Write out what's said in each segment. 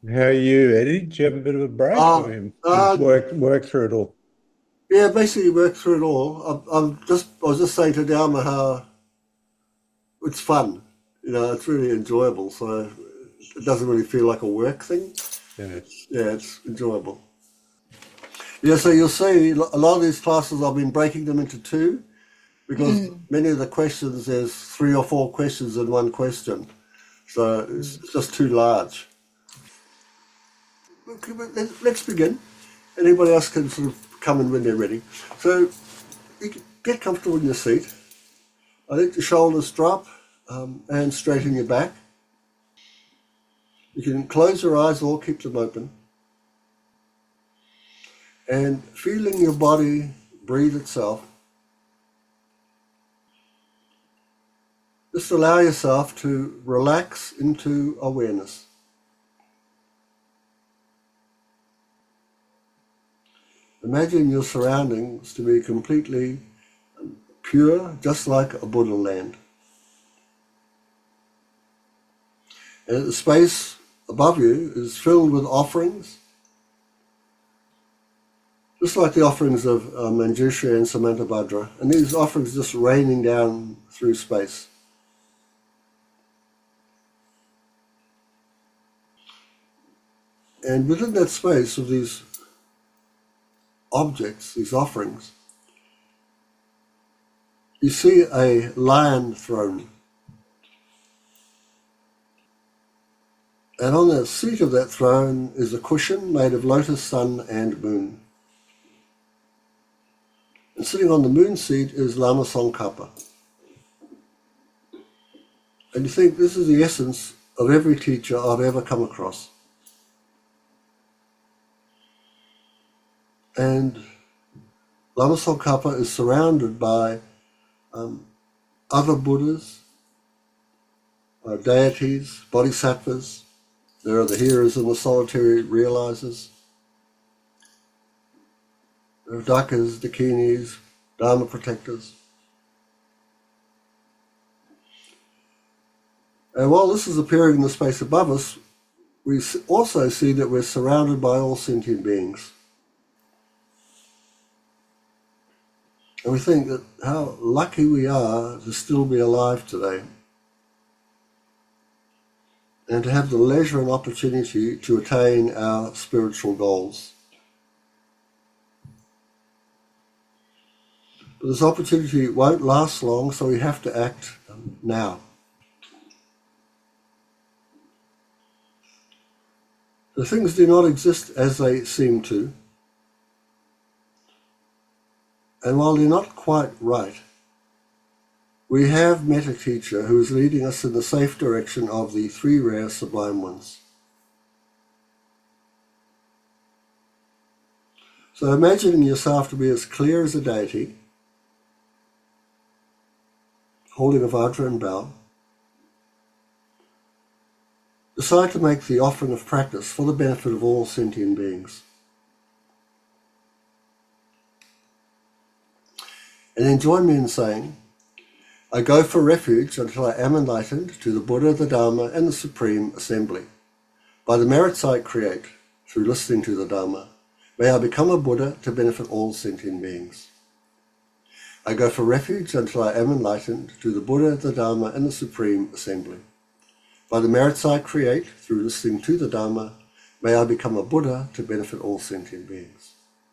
How are you, Eddie? Did you have a bit of a break? I Uh, mean, just uh, work through it all. yeah, basically worked through it all. I was just saying to Dharma how it's fun. It's really enjoyable. So it doesn't really feel like a work thing. Yeah. Yeah, it's enjoyable. Yeah, so you'll see a lot of these classes I've been breaking them into two because Mm. many of the questions there's three or four questions in one question, so it's just too large. Okay, but let's begin. Anybody else can sort of come in when they're ready. So you can get comfortable in your seat. I let your shoulders drop and straighten your back. You can close your eyes or keep them open. And feeling your body breathe itself, just allow yourself to relax into awareness. Imagine your surroundings to be completely pure, just like a Buddha land. And the space above you is filled with offerings, just like the offerings of Manjushri and Samantabhadra. And these offerings just raining down through space. And within that space of these objects, these offerings, you see a lion throne. And on the seat of that throne is a cushion made of lotus, sun, and moon. And sitting on the moon seat is Lama Tsongkhapa. And you think this is the essence of every teacher I've ever come across. And Lama Tsongkhapa is surrounded by other Buddhas, deities, bodhisattvas. There are the hearers and the solitary realizers. There are dakas, dakinis, dharma protectors. And while this is appearing in the space above us, we also see that we're surrounded by all sentient beings. And we think that how lucky we are to still be alive today and to have the leisure and opportunity to attain our spiritual goals. But this opportunity won't last long, so we have to act now. The things do not exist as they seem to, and while they're not quite right, we have met a teacher who is leading us in the safe direction of the three rare sublime ones. So imagining yourself to be as clear as a deity, holding a Vajra and bell, decide to make the offering of practice for the benefit of all sentient beings. And then join me in saying, I go for refuge until I am enlightened to the Buddha, the Dharma, and the Supreme Assembly. By the merits I create through listening to the Dharma, may I become a Buddha to benefit all sentient beings. I go for refuge until I am enlightened to the Buddha, the Dharma, and the Supreme Assembly. By the merits I create through listening to the Dharma, may I become a Buddha to benefit all sentient beings.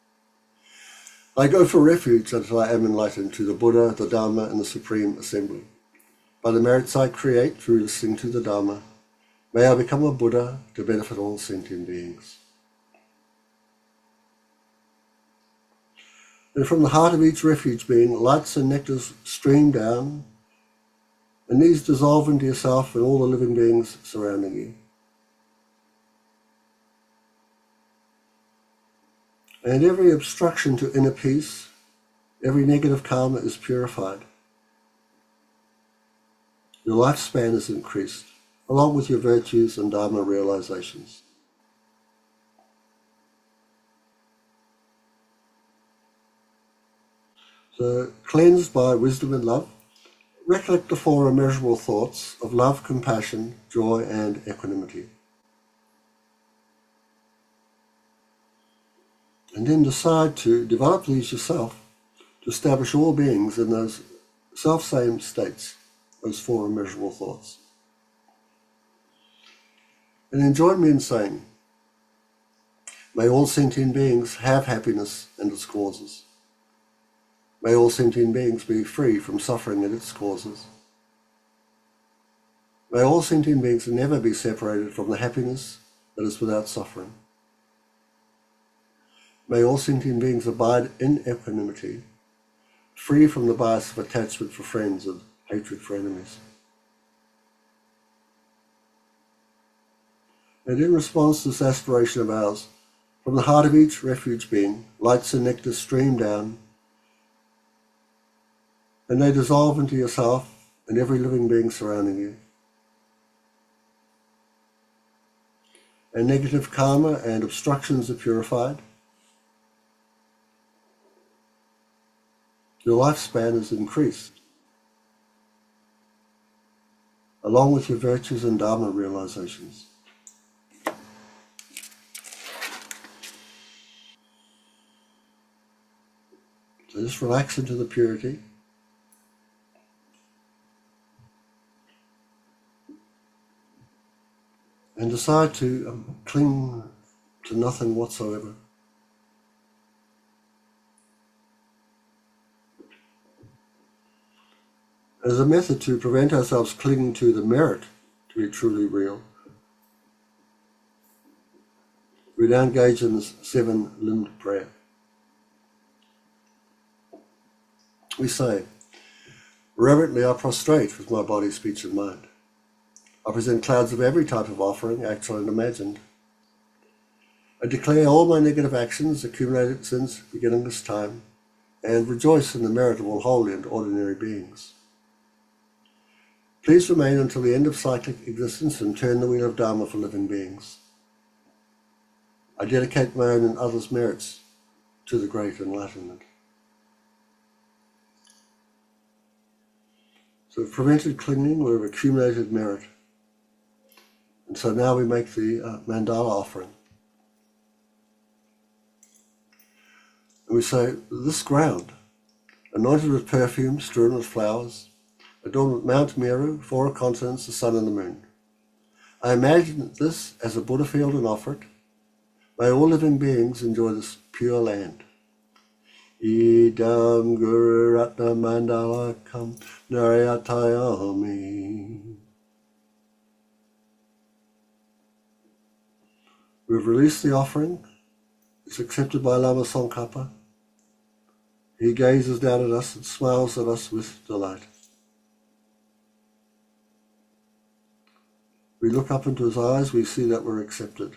I go for refuge until I am enlightened to the Buddha, the Dharma, and the Supreme Assembly. By the merits I create through listening to the Dharma, may I become a Buddha to benefit all sentient beings. And from the heart of each refuge being, lights and nectars stream down, and these dissolve into yourself and all the living beings surrounding you. And every obstruction to inner peace, every negative karma is purified. Your lifespan is increased, along with your virtues and Dharma realizations. So, cleansed by wisdom and love, recollect the four immeasurable thoughts of love, compassion, joy, and equanimity. And then decide to develop these yourself to establish all beings in those self-same states, those four immeasurable thoughts. And then join me in saying, may all sentient beings have happiness and its causes. May all sentient beings be free from suffering and its causes. May all sentient beings never be separated from the happiness that is without suffering. May all sentient beings abide in equanimity, free from the bias of attachment for friends and hatred for enemies. And in response to this aspiration of ours, from the heart of each refuge being, lights and nectar stream down, and they dissolve into yourself and every living being surrounding you. And negative karma and obstructions are purified. Your lifespan is increased, along with your virtues and dharma realizations. So just relax into the purity. And decide to cling to nothing whatsoever. As a method to prevent ourselves clinging to the merit to be truly real, we now engage in this seven-limbed prayer. We say, reverently I prostrate with my body, speech and mind. I present clouds of every type of offering, actual and imagined. I declare all my negative actions accumulated since beginning this time, and rejoice in the merit of all holy and ordinary beings. Please remain until the end of cyclic existence and turn the wheel of Dharma for living beings. I dedicate my own and others' merits to the great enlightenment. So we've prevented clinging, we've accumulated merit. And so now we make the mandala offering. And we say, this ground, anointed with perfume, strewn with flowers, adorned with Mount Meru, four continents, the sun and the moon. I imagine this as a Buddha field and offer it. May all living beings enjoy this pure land. Idam Guru Ratna Mandalakam Narayatayami. We've released the offering. It's accepted by Lama Tsongkhapa. He gazes down at us and smiles at us with delight. We look up into his eyes, we see that we're accepted.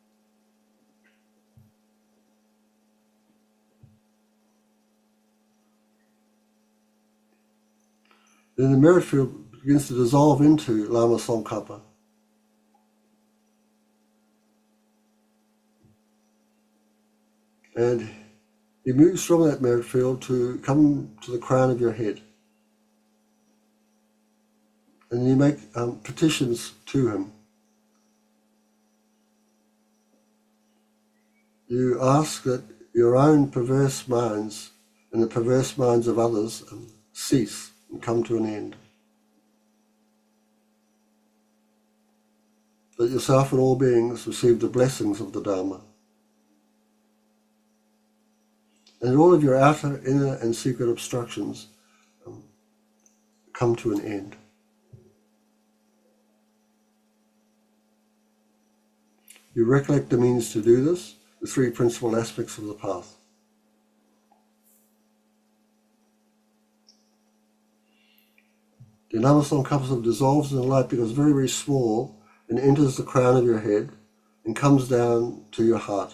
Then the merit field begins to dissolve into Lama Tsongkhapa. And he moves from that merit field to come to the crown of your head. And you make petitions to him. You ask that your own perverse minds and the perverse minds of others cease and come to an end. That yourself and all beings receive the blessings of the Dharma. And all of your outer, inner and secret obstructions come to an end. You recollect the means to do this, the three principal aspects of the path. The Lama Tsongkhapa dissolves in the light, becomes very, very small and enters the crown of your head and comes down to your heart.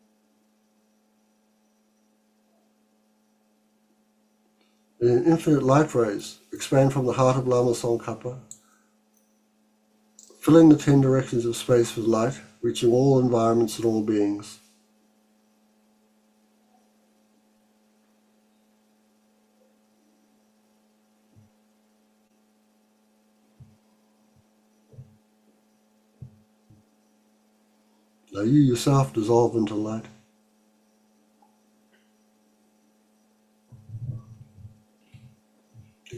And infinite light rays expand from the heart of Lama Tsongkhapa, filling the 10 directions of space with light, reaching all environments and all beings. Now you yourself dissolve into light.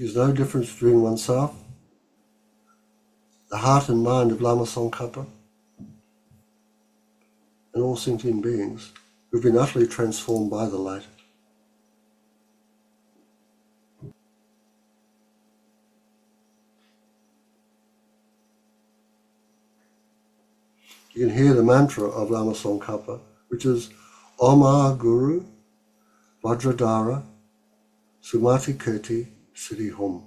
is no difference between oneself, the heart and mind of Lama Tsongkhapa, and all sentient beings who've been utterly transformed by the light. You can hear the mantra of Lama Tsongkhapa, which is Oma Guru Vajradhara Sumati Kirti Siddhi Hum.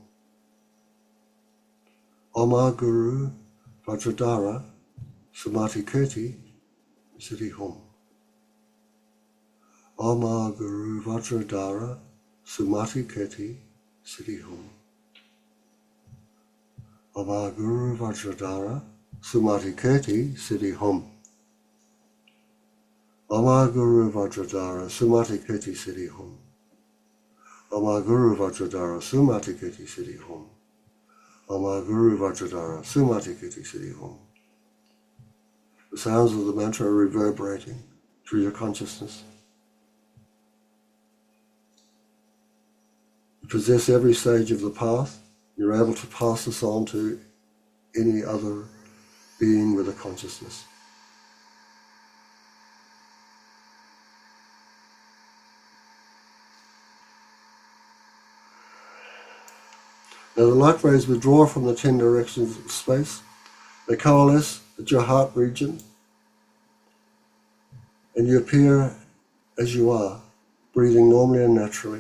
Oma Guru Vajradhara Sumati Kirti Siddhi Hum. Oma Guru Vajradhara Sumati Kirti Siddhi Hum. Oma Guru Vajradhara Sumati Kirti Siddhi Hum. Oma Guru Vajradhara Sumati Kirti Siddhi Hum. Oma Guru Vajradhara Sumati Kirti Siddhi Hum. Oma Guru Vajradhara Sumati Kirti Siddhi Hum. The sounds of the mantra are reverberating through your consciousness. You possess every stage of the path. You're able to pass this on to any other being with a consciousness. Now the light rays withdraw from the 10 directions of space. They coalesce at your heart region, and you appear as you are, breathing normally and naturally.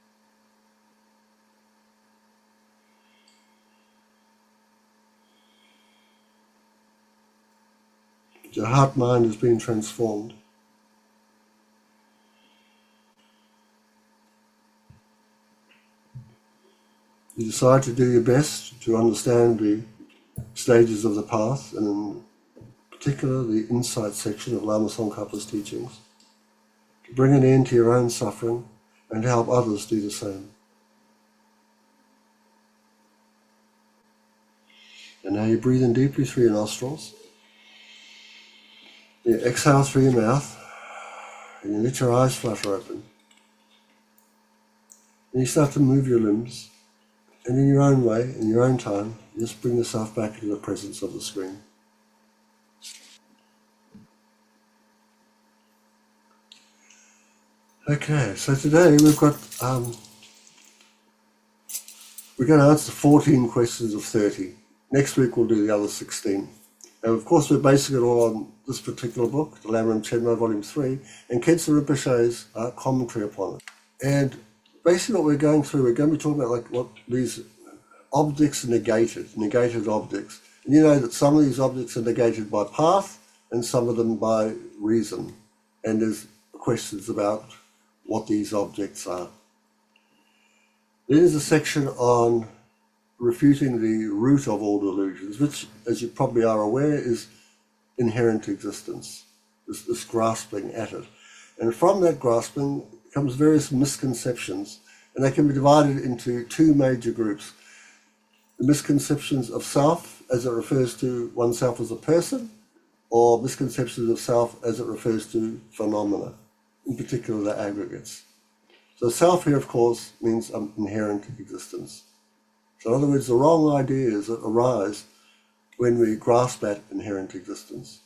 Your heart mind has been transformed. You decide to do your best to understand the stages of the path, and in particular the insight section of Lama Tsongkhapa's teachings, to bring an end to your own suffering and to help others do the same. And now you breathe in deeply through your nostrils. You exhale through your mouth, and you let your eyes flutter open. And you start to move your limbs, and in your own way, in your own time, you just bring yourself back into the presence of the screen. Okay, so today we've got, we're going to answer 14 questions of 30. Next week we'll do the other 16. And of course we're basing it all on this particular book, the Lamrim Chenmo Volume 3, and Khensa Rinpoche's commentary upon it. And basically what we're going through, we're going to be talking about like what these objects are negated objects. And you know that some of these objects are negated by path and some of them by reason. And there's questions about what these objects are. Then there's a section on refuting the root of all delusions, which, as you probably are aware, is inherent existence, this grasping at it. And from that grasping comes various misconceptions, and they can be divided into two major groups. The misconceptions of self as it refers to oneself as a person, or misconceptions of self as it refers to phenomena, in particular the aggregates. So self here, of course, means inherent existence. So in other words, the wrong ideas that arise when we grasp at inherent existence.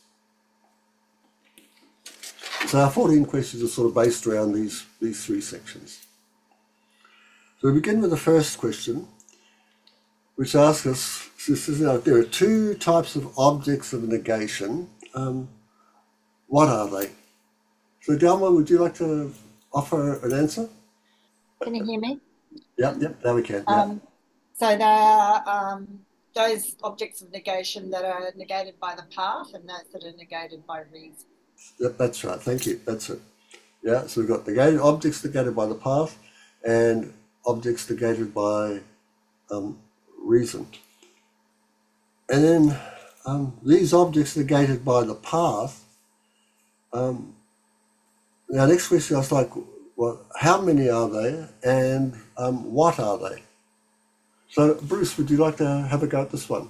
So our 14 questions are sort of based around these three sections. So we begin with the first question, which asks us, there are two types of objects of negation. What are they? So Delma, would you like to offer an answer? Can you hear me? Yep, now we can. Yeah. So there are those objects of negation that are negated by the path and those that are negated by reason. Yep, that's right. Thank you. That's it. Yeah, so we've got negated objects negated by the path and objects negated by reason. And then these objects negated by the path, now next question I was like, well, how many are there and what are they? So Bruce, would you like to have a go at this one?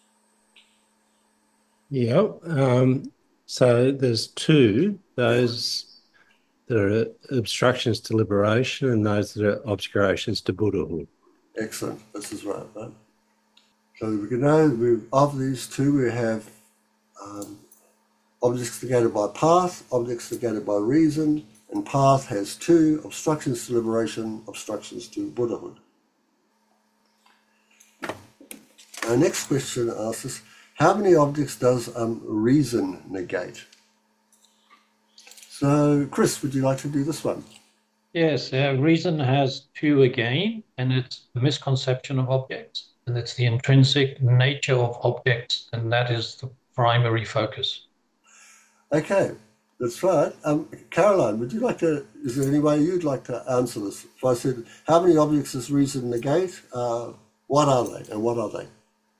Yeah. So there's two, those that are obstructions to liberation and those that are obscurations to Buddhahood. Excellent. This is right. So we can know of these two, we have objects negated by path, objects negated by reason, and path has two: obstructions to liberation, obstructions to Buddhahood. Our next question asks us, how many objects does reason negate? So, Chris, would you like to do this one? Yes, reason has two again, and it's the misconception of objects, and it's the intrinsic nature of objects, and that is the primary focus. Okay, that's right. Caroline, would you like to, is there any way you'd like to answer this? If I said, how many objects does reason negate? What are they and what are they?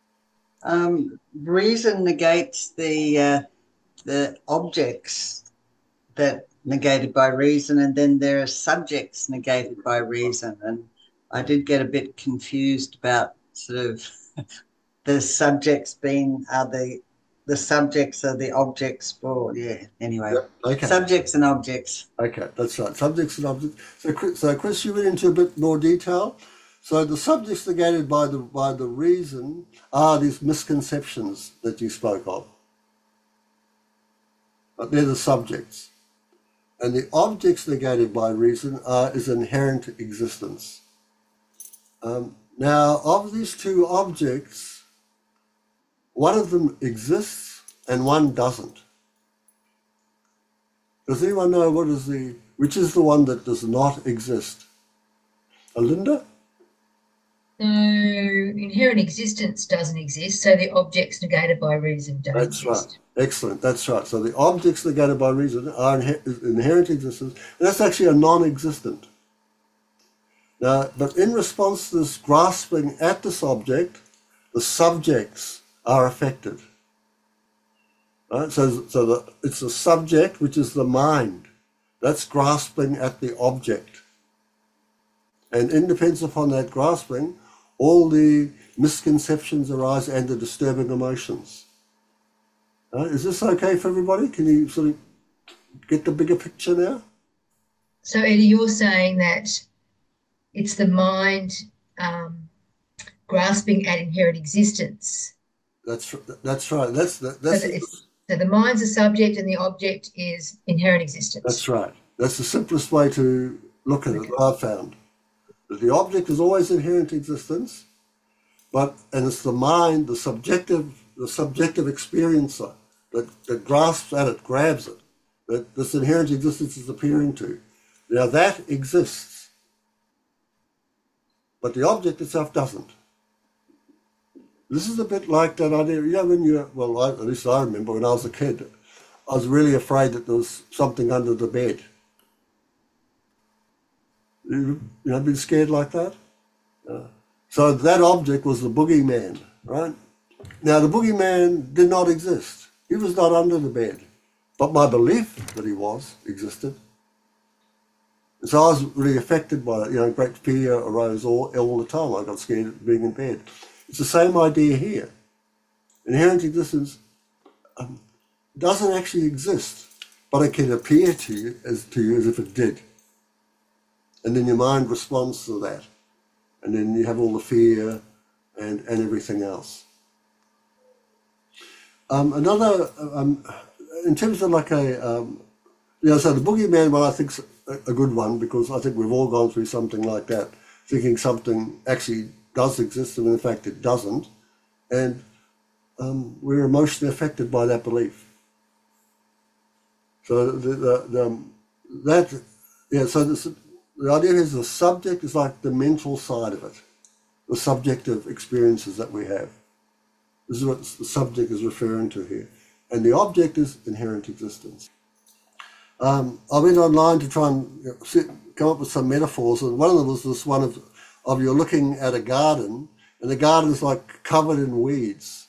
Reason negates the objects that negated by reason, and then there are subjects negated by reason. And I did get a bit confused about sort of the subjects being the subjects are the objects for, anyway. Yep. Okay. Subjects and objects. Okay, that's right. Subjects and objects. So Chris, you went into a bit more detail. So the subjects negated by the reason are these misconceptions that you spoke of. But they're the subjects. And the objects negated by reason is inherent existence. Now, of these two objects, one of them exists and one doesn't. Does anyone know which is the one that does not exist? Linda? So inherent existence doesn't exist, so the objects negated by reason don't That's exist. Right. Excellent. That's right. So the objects negated by reason are inherent existence, and that's actually a non-existent. Now, but in response to this grasping at this object, the subjects are affected. Right? So it's the subject, which is the mind, that's grasping at the object. And in dependence upon that grasping, all the misconceptions arise and the disturbing emotions. Is this okay for everybody? Can you sort of get the bigger picture now? So Eddie, you're saying that it's the mind grasping at inherent existence. That's right. So the mind's a subject and the object is inherent existence. That's right. That's the simplest way to look at it, I've found. That the object is always inherent existence, and it's the mind, the subjective experiencer that grasps at it, grabs it, that this inherent existence is appearing to. Now that exists, but the object itself doesn't. This is a bit like that idea, at least I remember when I was a kid, I was really afraid that there was something under the bed. You know, been scared like that? So that object was the boogeyman, right? Now, the boogeyman did not exist. He was not under the bed. But my belief that he existed. And so I was really affected by it. Great fear arose all the time. I got scared of being in bed. It's the same idea here. Inherent existence doesn't actually exist, but it can appear to you as if it did. And then your mind responds to that. And then you have all the fear and everything else. In terms of so the boogeyman one I think is a good one, because I think we've all gone through something like that, thinking something actually does exist and in fact it doesn't. And we're emotionally affected by that belief. So the idea is the subject is like the mental side of it, the subjective experiences that we have. This is what the subject is referring to here. And the object is inherent existence. I went online to try and come up with some metaphors, and one of them was this one of you're looking at a garden, and the garden is like covered in weeds.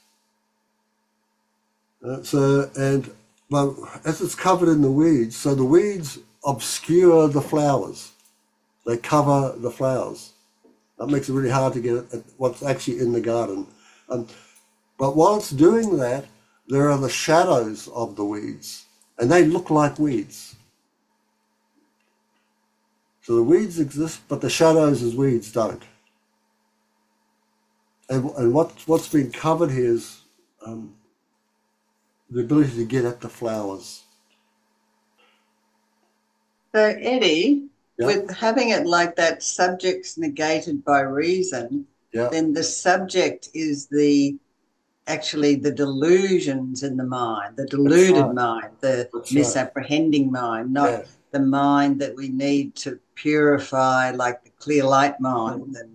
As it's covered in the weeds, so the weeds obscure the flowers. They cover the flowers. That makes it really hard to get at what's actually in the garden. But while it's doing that, there are the shadows of the weeds, and they look like weeds. So the weeds exist, but the shadows as weeds don't. And what's been covered here is the ability to get at the flowers. So, Eddie, Yeah. with having it like that, subject's negated by reason, Yeah. then the subject is actually the delusions in the mind, the deluded right. mind, the That's misapprehending mind, not Yeah. the mind that we need to purify, like the clear light mind. And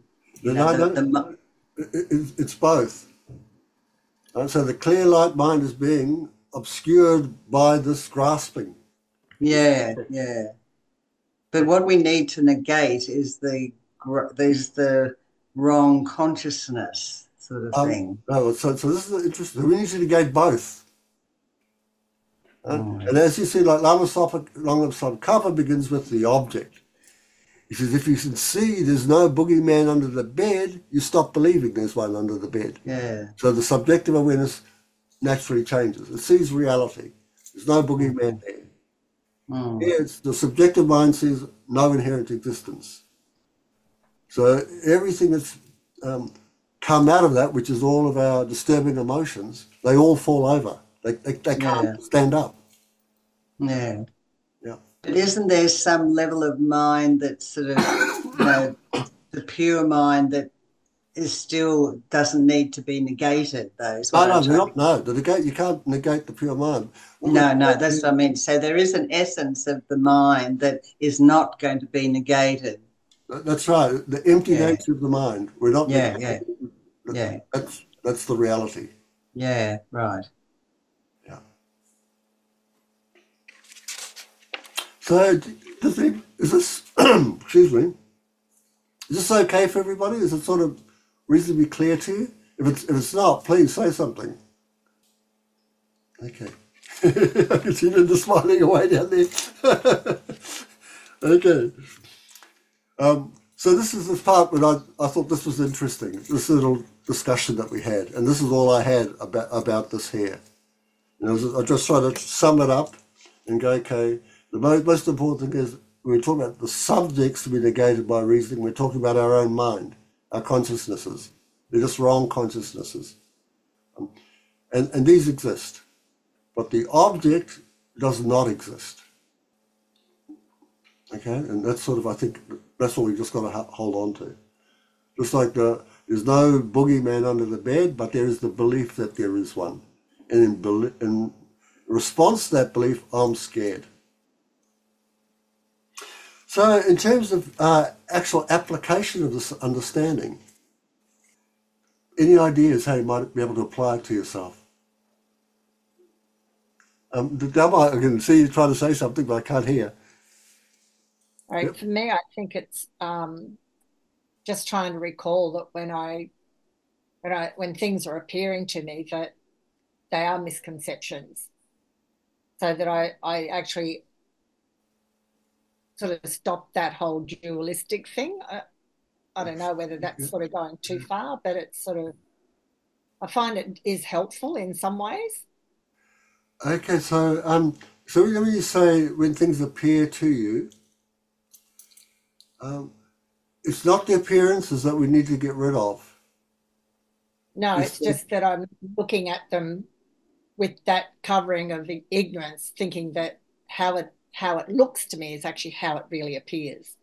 It's both. And so the clear light mind is being obscured by this grasping. yeah. But what we need to negate is the wrong consciousness sort of thing. No, so this is interesting. We need to negate both. And as you see, like Lama Tsongkhapa begins with the object. He says, if you can see there's no boogeyman under the bed, you stop believing there's one under the bed. Yeah. So the subjective awareness naturally changes. It sees reality. There's no boogeyman there. It's the subjective mind sees no inherent existence. So everything that's come out of that, which is all of our disturbing emotions, they all fall over. They can't stand up. Yeah. Yeah. But isn't there some level of mind that sort of, the pure mind that is still doesn't need to be negated, though? You can't negate the pure mind. No, that's what I mean. So there is an essence of the mind that is not going to be negated. That's right. The empty nature of the mind. We're not. Yeah. That's the reality. Yeah. Right. Yeah. So, is this? Excuse me. Is this okay for everybody? Is it sort of reasonably clear to you? If it's not, please say something. Okay. I can see Linda smiling away down there. Okay. So this is the part when I thought this was interesting, this little discussion that we had, and this is all I had about this here. I just try to sum it up and go, okay, the most important thing is when we're talking about the subjects to be negated by reasoning, we're talking about our own mind, our consciousnesses. They're just wrong consciousnesses. And these exist. But the object does not exist. Okay? And that's sort of, I think, that's what we've just got to hold on to. Just like there's no boogeyman under the bed, but there is the belief that there is one. And in response to that belief, I'm scared. So in terms of actual application of this understanding, any ideas how you might be able to apply it to yourself? Dhamma, I can see you trying to say something, but I can't hear. Right. Yep. For me, I think it's just trying to recall that when things are appearing to me, that they are misconceptions, so that I actually sort of stop that whole dualistic thing. I don't know whether that's sort of going too far, but it's sort of, I find it is helpful in some ways. Okay, so when you say when things appear to you, it's not the appearances that we need to get rid of. No, it's just that I'm looking at them with that covering of ignorance, thinking that how it looks to me is actually how it really appears,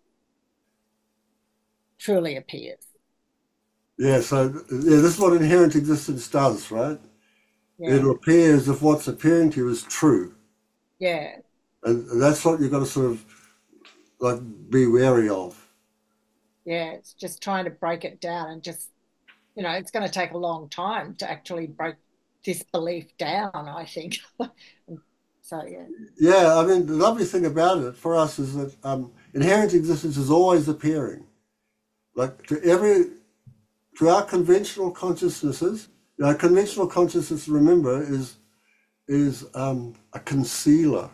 truly appears. Yeah, so this is what inherent existence does, right? Yeah. It'll appear as if what's appearing to you is true. Yeah. And that's what you've got to sort of like be wary of. Yeah, it's just trying to break it down and just, it's going to take a long time to actually break this belief down, I think. So, yeah. Yeah, I mean, the lovely thing about it for us is that inherent existence is always appearing. Like to our conventional consciousnesses, conventional consciousness, remember, is a concealer.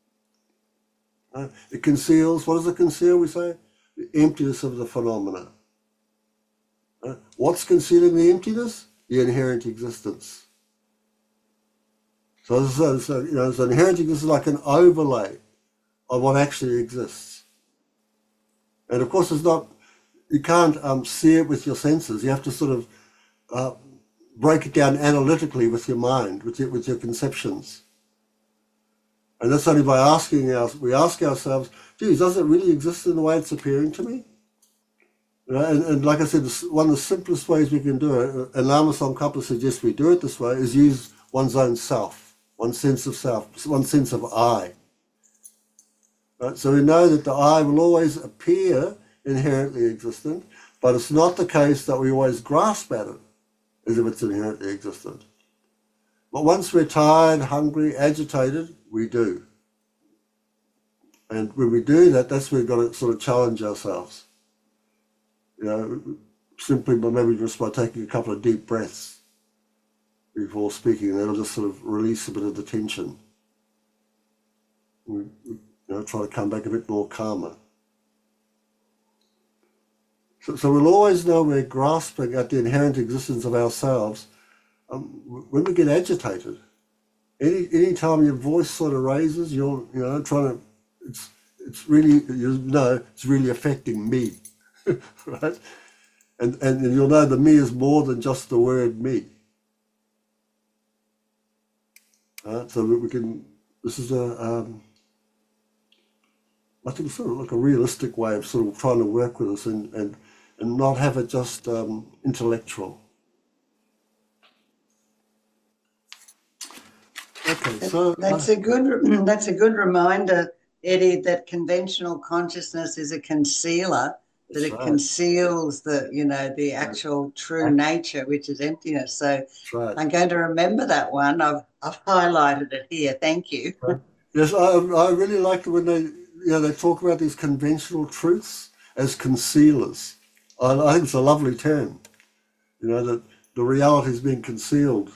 It conceals, what does it conceal, we say? The emptiness of the phenomena. What's concealing the emptiness? The inherent existence. So inherent existence is like an overlay of what actually exists. And of course, you can't see it with your senses. You have to sort of break it down analytically with your mind, with your conceptions. And that's only by we ask ourselves, geez, does it really exist in the way it's appearing to me? You know, and like I said, one of the simplest ways we can do it, and Lama Tsongkhapa suggests we do it this way, is use one's own self, one sense of self, one sense of I. Right? So we know that the I will always appear inherently existent, but it's not the case that we always grasp at it as if it's inherently existent. But once we're tired, hungry, agitated, we do. And when we do that, that's when we've got to sort of challenge ourselves. You know, simply maybe just by taking a couple of deep breaths before speaking, that'll just sort of release a bit of the tension. Try to come back a bit more calmer. So we'll always know we're grasping at the inherent existence of ourselves when we get agitated. Any time your voice sort of raises, you're trying to. It's really it's really affecting me, right? And you'll know the me is more than just the word me. So we can. This is I think sort of like a realistic way of sort of trying to work with us and not have it just intellectual. Okay, so that's a good reminder, Eddie, that conventional consciousness is a concealer, that it conceals the actual true nature, which is emptiness. So I'm going to remember that one. I've highlighted it here. Thank you. Right. Yes, I really like it when they talk about these conventional truths as concealers. I think it's a lovely term. That the reality is being concealed.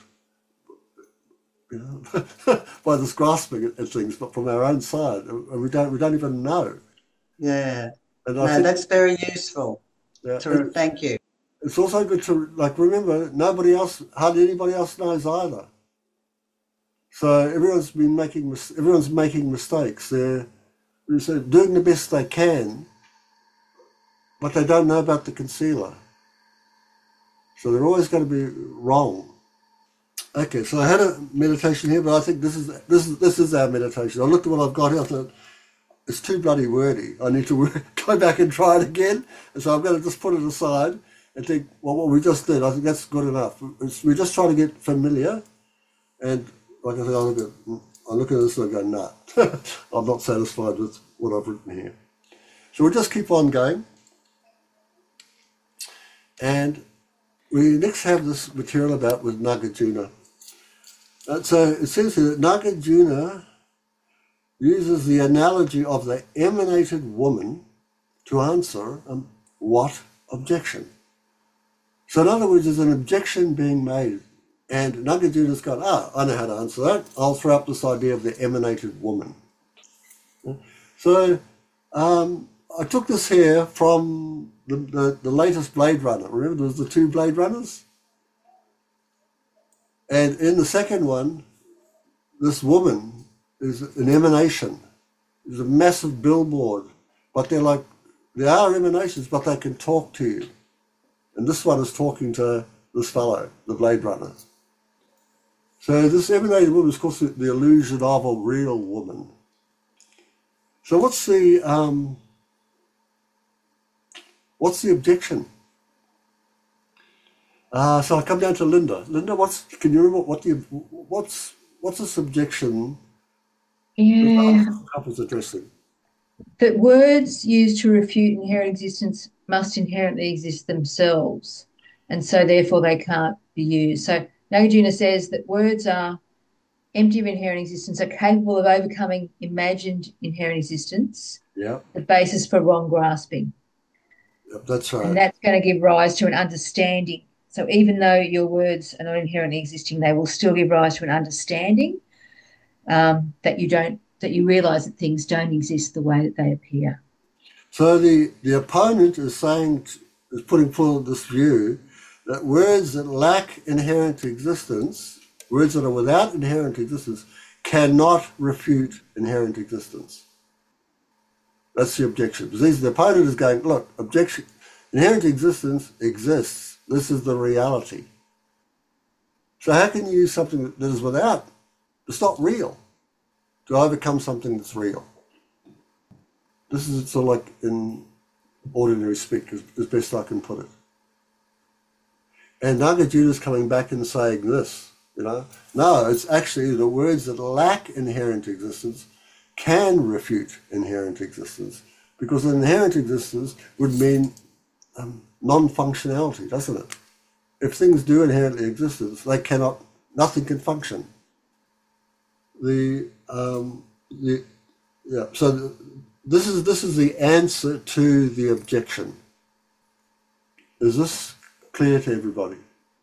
By this grasping at things, but from our own side, and we don't even know. Yeah, and that's very useful. Yeah, thank you. It's also good to remember hardly anybody else knows either. So everyone's making mistakes. They're doing the best they can, but they don't know about the concealer. So they're always going to be wrong. Okay, so I had a meditation here, but I think this is our meditation. I looked at what I've got here. I thought it's too bloody wordy. I need to go back and try it again. And so I'm going to just put it aside and think, well, what we just did, I think that's good enough. We're just trying to get familiar. And like I said, I look at this and I go, nah, I'm not satisfied with what I've written here. So we'll just keep on going. And we next have this material with Nagarjuna. So it says here that Nagarjuna uses the analogy of the emanated woman to answer what objection. So in other words, there's an objection being made, and Nagarjuna's gone, I know how to answer that. I'll throw up this idea of the emanated woman. So I took this here from the latest Blade Runner. Remember, there was the 2 Blade Runners? And in the second one, this woman is an emanation. It's a massive billboard. But they are emanations, but they can talk to you. And this one is talking to this fellow, the Blade Runner. So this emanated woman is called the illusion of a real woman. So what's the objection? So I come down to Linda. Linda, can you remember what's this objection? Yeah. That was addressing. That words used to refute inherent existence must inherently exist themselves, and so therefore they can't be used. So Nagarjuna says that words are empty of inherent existence, are capable of overcoming imagined inherent existence. Yeah. The basis for wrong grasping. Yep, that's right. And that's going to give rise to an understanding. So even though your words are not inherently existing, they will still give rise to an understanding that you realise that things don't exist the way that they appear. So the opponent is putting forward this view that words that lack inherent existence, words that are without inherent existence, cannot refute inherent existence. That's the objection. Because the opponent is going, look, inherent existence exists. This is the reality. So how can you use something that is without, it's not real, to overcome something that's real? This is sort of like in ordinary speak, as best I can put it. And Nagarjuna's coming back and saying this, no, it's actually the words that lack inherent existence can refute inherent existence, because inherent existence would mean non-functionality, doesn't it? If things do inherently exist, they cannot, nothing can function. So this is the answer to the objection. Is this clear to everybody?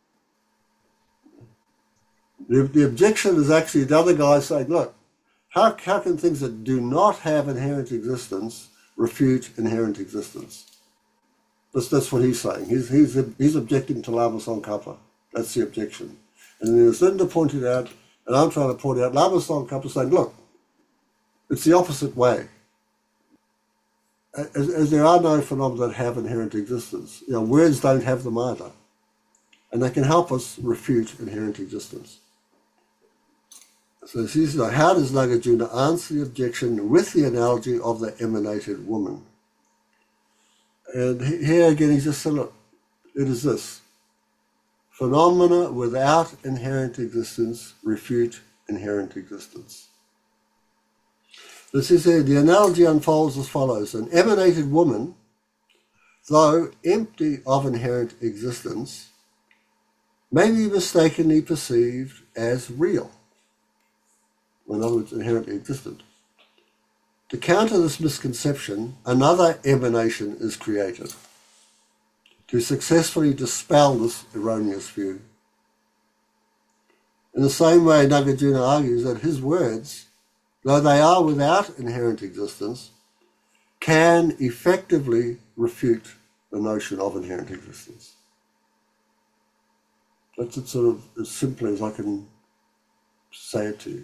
The objection is actually the other guy saying, look, how can things that do not have inherent existence refute inherent existence? That's what he's saying. He's objecting to Lama Tsongkhapa. That's the objection. And then as Linda pointed out, and I'm trying to point out, Lama Tsongkhapa is saying, look, it's the opposite way. As there are no phenomena that have inherent existence, words don't have them either. And they can help us refute inherent existence. So she says, how does Nagarjuna answer the objection with the analogy of the emanated woman? And here again, he just said, look, it is this. Phenomena without inherent existence refute inherent existence. This is the analogy unfolds as follows. An emanated woman, though empty of inherent existence, may be mistakenly perceived as real. In other words, inherently existent. To counter this misconception, another emanation is created to successfully dispel this erroneous view. In the same way, Nagarjuna argues that his words, though they are without inherent existence, can effectively refute the notion of inherent existence. That's it, sort of as simply as I can say it to you.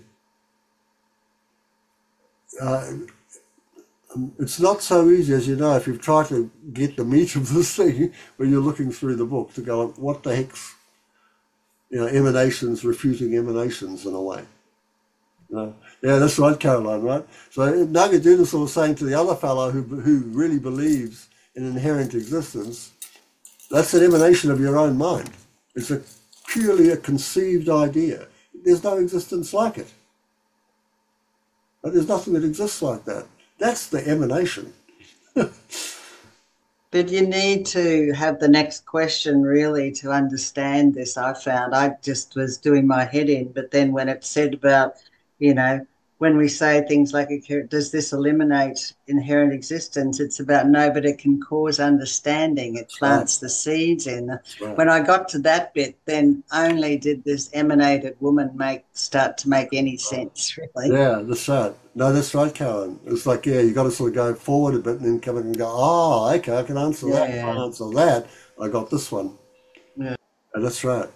It's not so easy, as you know, if you've tried to get the meat of this thing when you're looking through the book, to go, what the heck's, emanations refuting emanations in a way. Yeah, that's right, Caroline, right? So Nagarjuna sort of saying to the other fellow who really believes in inherent existence, that's an emanation of your own mind. It's purely a conceived idea. There's no existence like it. But there's nothing that exists like that. That's the emanation. But you need to have the next question really to understand this, I found. I just was doing my head in, but then when it said about, when we say things like, does this eliminate inherent existence? It's about, no, but it can cause understanding. It plants the seeds in. Right. When I got to that bit, then only did this emanated woman start to make any sense, really. Yeah, that's right. No, that's right, Karen. It's like, you got to sort of go forward a bit and then come in and go, okay, I can answer that. If I answer that, I got this one. Yeah. And that's right.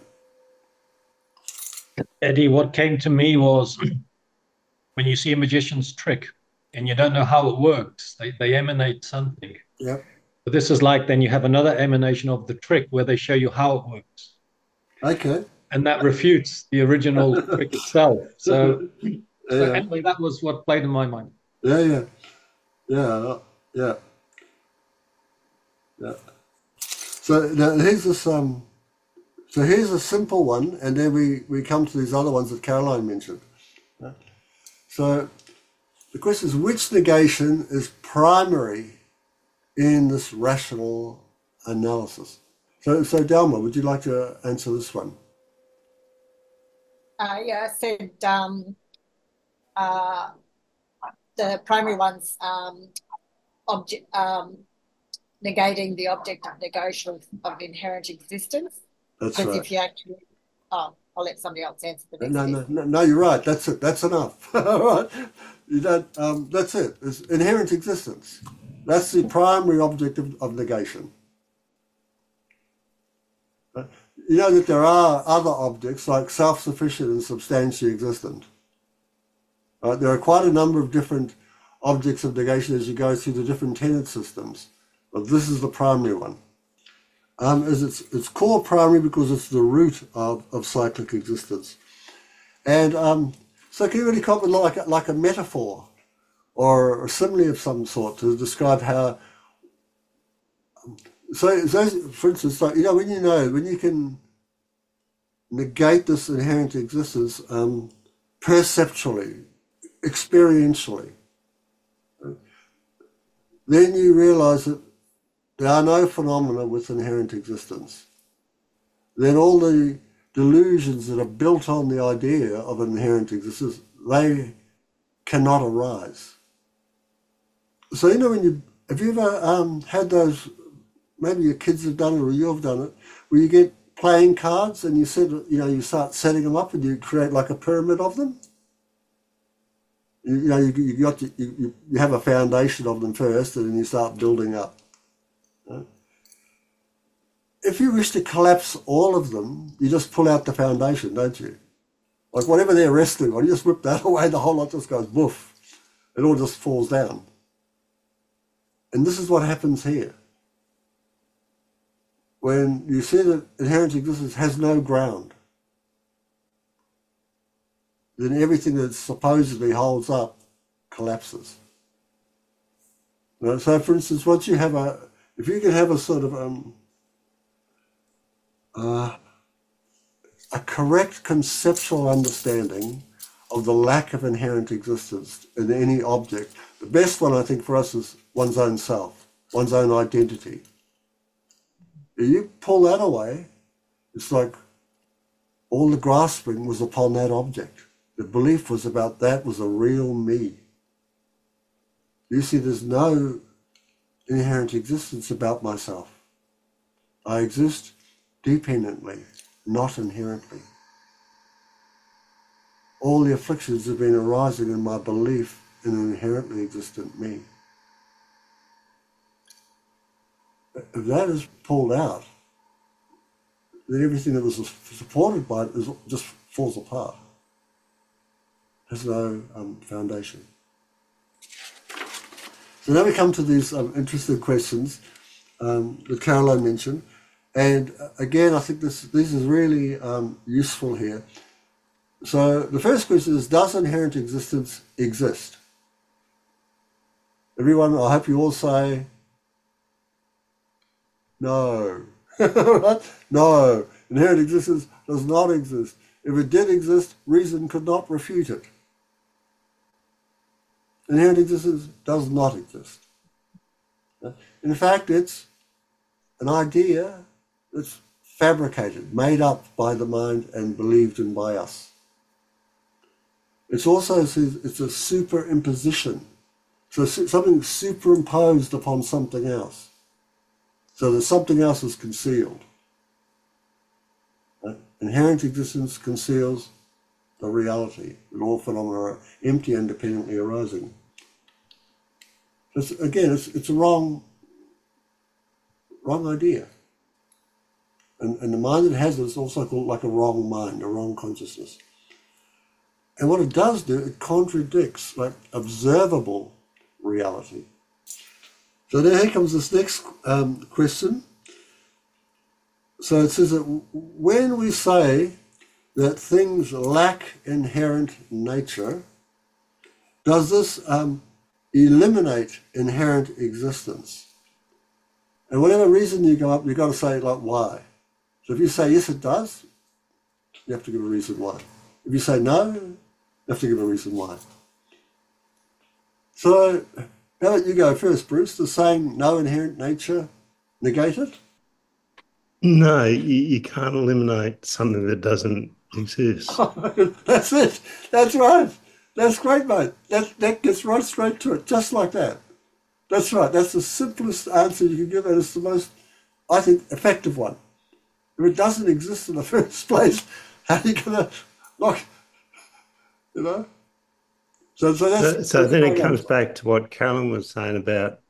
Eddie, what came to me was when you see a magician's trick and you don't know how it works, they emanate something. Yep. But this is like, then you have another emanation of the trick where they show you how it works. Okay. And that refutes the original trick itself. So anyway, that was what played in my mind. Yeah. So now here's this. So here's a simple one, and then we come to these other ones that Caroline mentioned. So the question is, which negation is primary in this rational analysis? So Dalma, would you like to answer this one? I said the primary one's negating the object of negation of inherent existence. That's because right. if you actually, I'll let somebody else answer the next bit. No, you're right. That's it. That's enough. All right. You don't. That's it. It's inherent existence. That's the primary object of negation. You know that there are other objects like self-sufficient and substantially existent. There are quite a number of different objects of negation as you go through the different tenet systems, but this is the primary one. is it's called primary because it's the root of cyclic existence. And so it can really come like a metaphor or a simile of some sort to describe how. So, for instance, like, when you can negate this inherent existence perceptually, experientially, then you realize that there are no phenomena with inherent existence. Then all the delusions that are built on the idea of inherent existence, they cannot arise. So, have you ever had those, maybe your kids have done it or you've done it, where you get playing cards and you start setting them up and you create like a pyramid of them? You have a foundation of them first and then you start building up. If you wish to collapse all of them, you just pull out the foundation, don't you? Like whatever they're resting on, you just whip that away, the whole lot just goes woof. It all just falls down. And this is what happens here. When you see that inherent existence has no ground, then everything that supposedly holds up collapses. So for instance, if you can have a sort of a correct conceptual understanding of the lack of inherent existence in any object, the best one I think for us is one's own self, one's own identity. If you pull that away, it's like all the grasping was upon that object. The belief was about that was a real me. You see, there's no inherent existence about myself. I exist dependently, not inherently. All the afflictions have been arising in my belief in an inherently existent me. If that is pulled out, then everything that was supported by it just falls apart. Has no foundation. So now we come to these interesting questions that Caroline mentioned. And again, I think this is really useful here. So the first question is, does inherent existence exist? Everyone, I hope you all say no. No, inherent existence does not exist. If it did exist, reason could not refute it. Inherent existence does not exist. In fact, it's an idea that's fabricated, made up by the mind and believed in by us. It's also, it's a superimposition. So something superimposed upon something else. So that something else is concealed. Inherent existence conceals the reality, that all phenomena are empty and independently arising. It's a wrong idea. And the mind that has it is also called like a wrong mind, a wrong consciousness. And what it does do, it contradicts like observable reality. So now here comes this next question. So it says that when we say that things lack inherent nature, does this eliminate inherent existence? And whatever reason you go up, you've got to say like why. So if you say yes it does, you have to give a reason why. If you say no, you have to give a reason why. So how about you go first, Bruce? Does saying no inherent nature negate it? No, you can't eliminate something that doesn't exist. That's it. That's right. That's great, mate. That gets right straight to it, just like that. That's right. That's the simplest answer you can give, and it's the most, I think, effective one. If it doesn't exist in the first place, how are you going to, So then it comes back to what Callum was saying about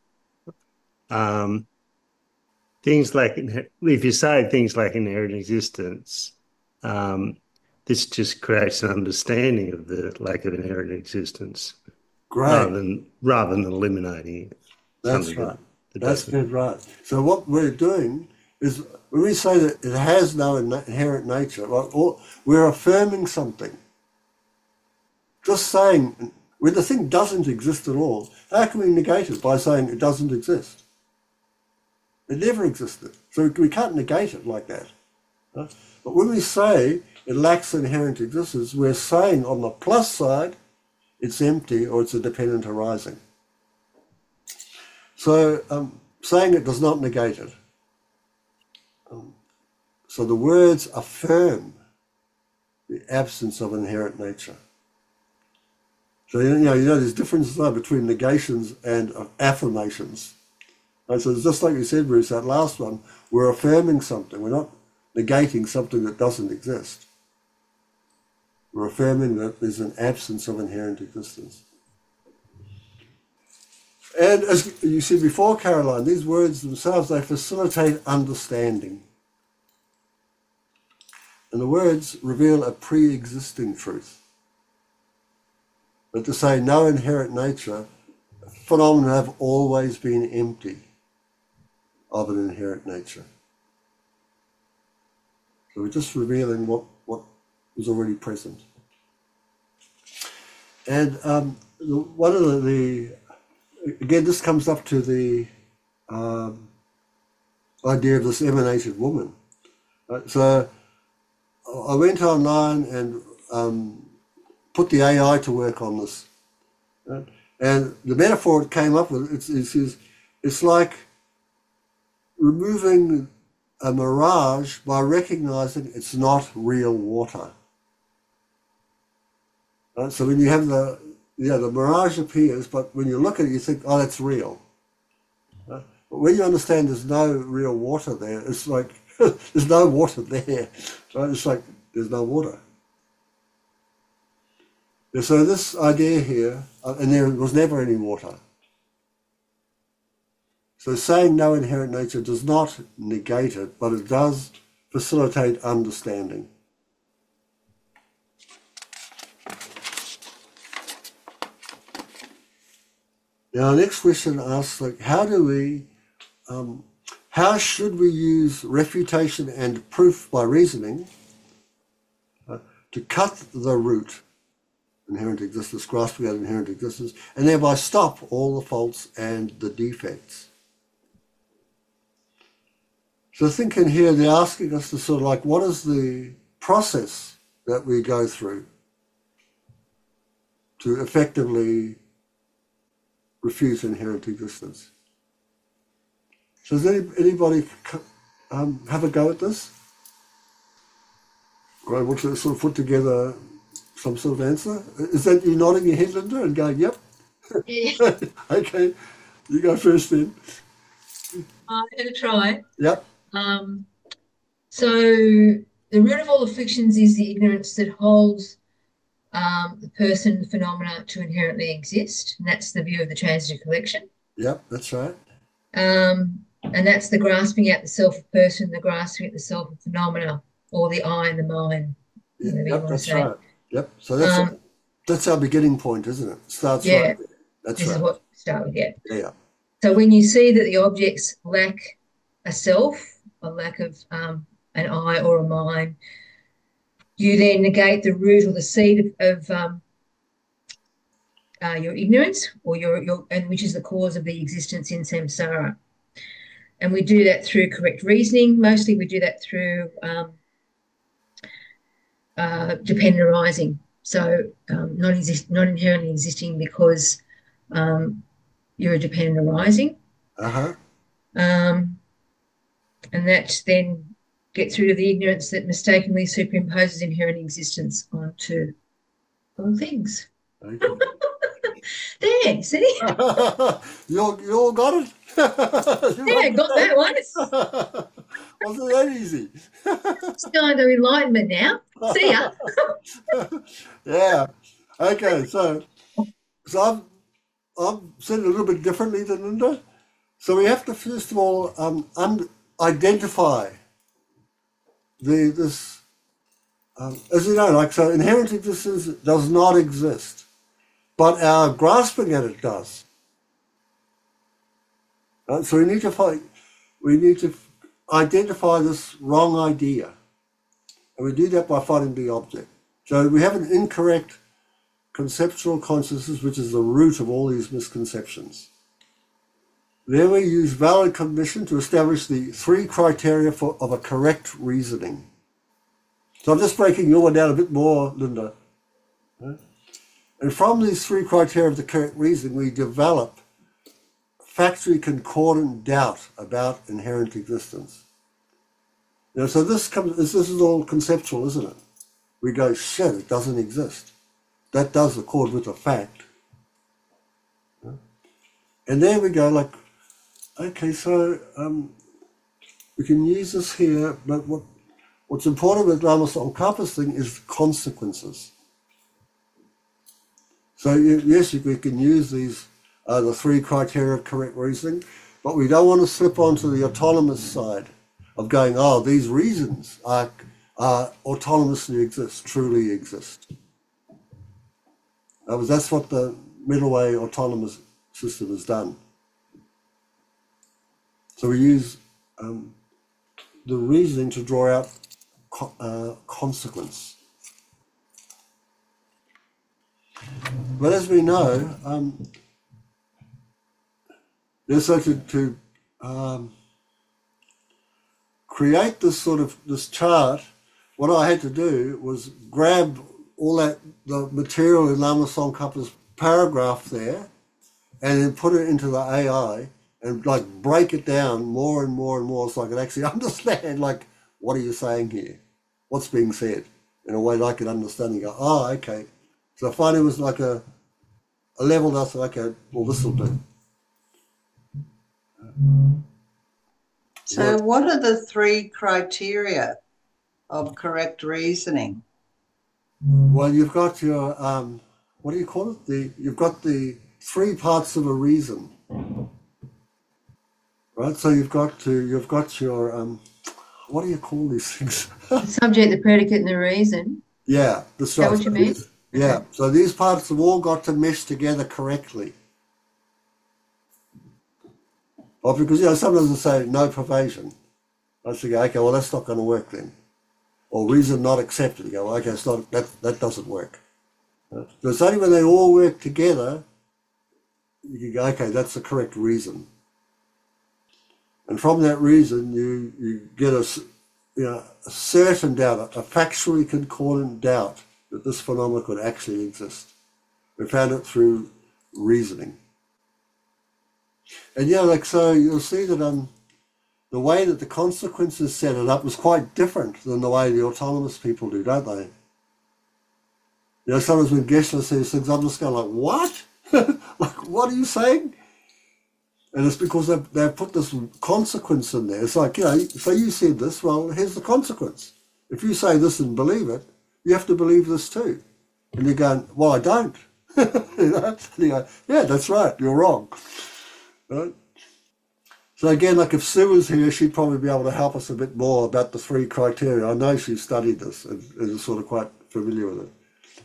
things like, if you say things like inherent existence, this just creates an understanding of the lack of inherent existence, rather than eliminating it. That's right. That's dead right. So what we're doing is when we say that it has no inherent nature, we're affirming something. Just saying, when the thing doesn't exist at all, how can we negate it by saying it doesn't exist? It never existed. So we can't negate it like that. But when we say it lacks inherent existence, we're saying on the plus side, it's empty or it's a dependent arising. So saying it does not negate it. So the words affirm the absence of inherent nature. So you know there's differences between negations and affirmations. Right? So it's just like you said, Bruce, that last one, we're affirming something. We're not negating something that doesn't exist. We're affirming that there's an absence of inherent existence. And as you said before, Caroline, these words themselves, they facilitate understanding. And the words reveal a pre-existing truth. But to say no inherent nature, phenomena have always been empty of an inherent nature. So we're just revealing what was already present. And one of the again, this comes up to the idea of this emanated woman. So I went online and put the AI to work on this. And the metaphor it came up with, it's like removing a mirage by recognizing it's not real water. Right? So when you have the mirage appears, but when you look at it, you think, oh, that's real. Right? But when you understand there's no real water there, it's like there's no water there. Right? It's like there's no water. And so this idea here, and there was never any water. So saying no inherent nature does not negate it, but it does facilitate understanding. Now, our next question asks, how should we use refutation and proof by reasoning to cut the root, inherent existence, grasping at inherent existence, and thereby stop all the faults and the defects? So thinking here, they're asking us to sort of what is the process that we go through to effectively refute inherent existence? So does anybody have a go at this? Or able to sort of put together some sort of answer? Is that you nodding your head, Linda, and going, yep? Yeah. Okay, you go first then. I'm going to try. Yep. So the root of all afflictions is the ignorance that holds the person, the phenomena to inherently exist, and that's the view of the transitive collection. Yep, that's right. And that's the grasping at the self of person, the grasping at the self of phenomena, or the I and the mind. Yep, that's right. Yep. So that's our beginning point, isn't it? Starts right there. That's this right. Is what we start with, yeah. Yeah. So when you see that the objects lack a self, a lack of an I or a mind, you then negate the root or the seed of your ignorance, or and which is the cause of the existence in samsara. And we do that through correct reasoning. Mostly we do that through dependent arising. So not inherently existing because you're a dependent arising. Uh-huh. And that then gets rid of the ignorance that mistakenly superimposes inherent existence onto all things. Okay. There, see? you all got it? Yeah, got that one. Wasn't that easy? Still under enlightenment now. See ya. Yeah. Okay, so I've said it a little bit differently than Linda. So we have to first of all identify this, as you know, so inherent existence does not exist, but our grasping at it does. So we need to identify this wrong idea. And we do that by finding the object. So we have an incorrect conceptual consciousness, which is the root of all these misconceptions. Then we use valid cognition to establish the 3 criteria of a correct reasoning. So I'm just breaking your one down a bit more, Linda. And from these 3 criteria of the correct reasoning, we develop factually concordant doubt about inherent existence. So this is all conceptual, isn't it? We go, shit, it doesn't exist. That does accord with a fact. And then we go like, okay, so we can use this here, but what's important with Lama Tsongkhapa's thing is consequences. So yes, we can use these, the 3 criteria of correct reasoning, but we don't want to slip onto the autonomous side of going, oh, these reasons are autonomously exist, truly exist. That's what the middle way autonomous system has done. So we use the reasoning to draw out consequence. But as we know, so to create this chart, what I had to do was grab all the material in Lama Tsongkhapa's paragraph there, and then put it into the AI and like break it down more and more and more, so I could actually understand like, what are you saying here? What's being said in a way that I could understand and go, oh, okay. So finally it was like a level that I said, okay, well, this will do. So what are the 3 criteria of correct reasoning? Well, you've got your, what do you call it? You've got the 3 parts of a reason, right? So you've got your, what do you call these things? The subject, the predicate, and the reason. Yeah, that's right. Is that what you mean? Yeah, Okay. so these parts have all got to mesh together correctly. Or because, sometimes they say no pervasion. I say, okay, well, that's not going to work then. Or reason not accepted. You go, well, okay, it's not, that doesn't work. So it's only when they all work together, you can go, okay, that's the correct reason. And from that reason, you get a certain doubt, a factually concordant doubt that this phenomenon could actually exist. We found it through reasoning. And so you'll see that the way that the consequences set it up was quite different than the way the autonomous people do, don't they? Sometimes when Geshe says things, I'm just going like, what? Like, what are you saying? And it's because they've put this consequence in there. It's like, so you said this, well, here's the consequence. If you say this and believe it, you have to believe this too. And you're going, well, I don't. And you go, yeah, that's right, you're wrong. Right? So again, like if Sue was here, she'd probably be able to help us a bit more about the 3 criteria. I know she's studied this and is sort of quite familiar with it.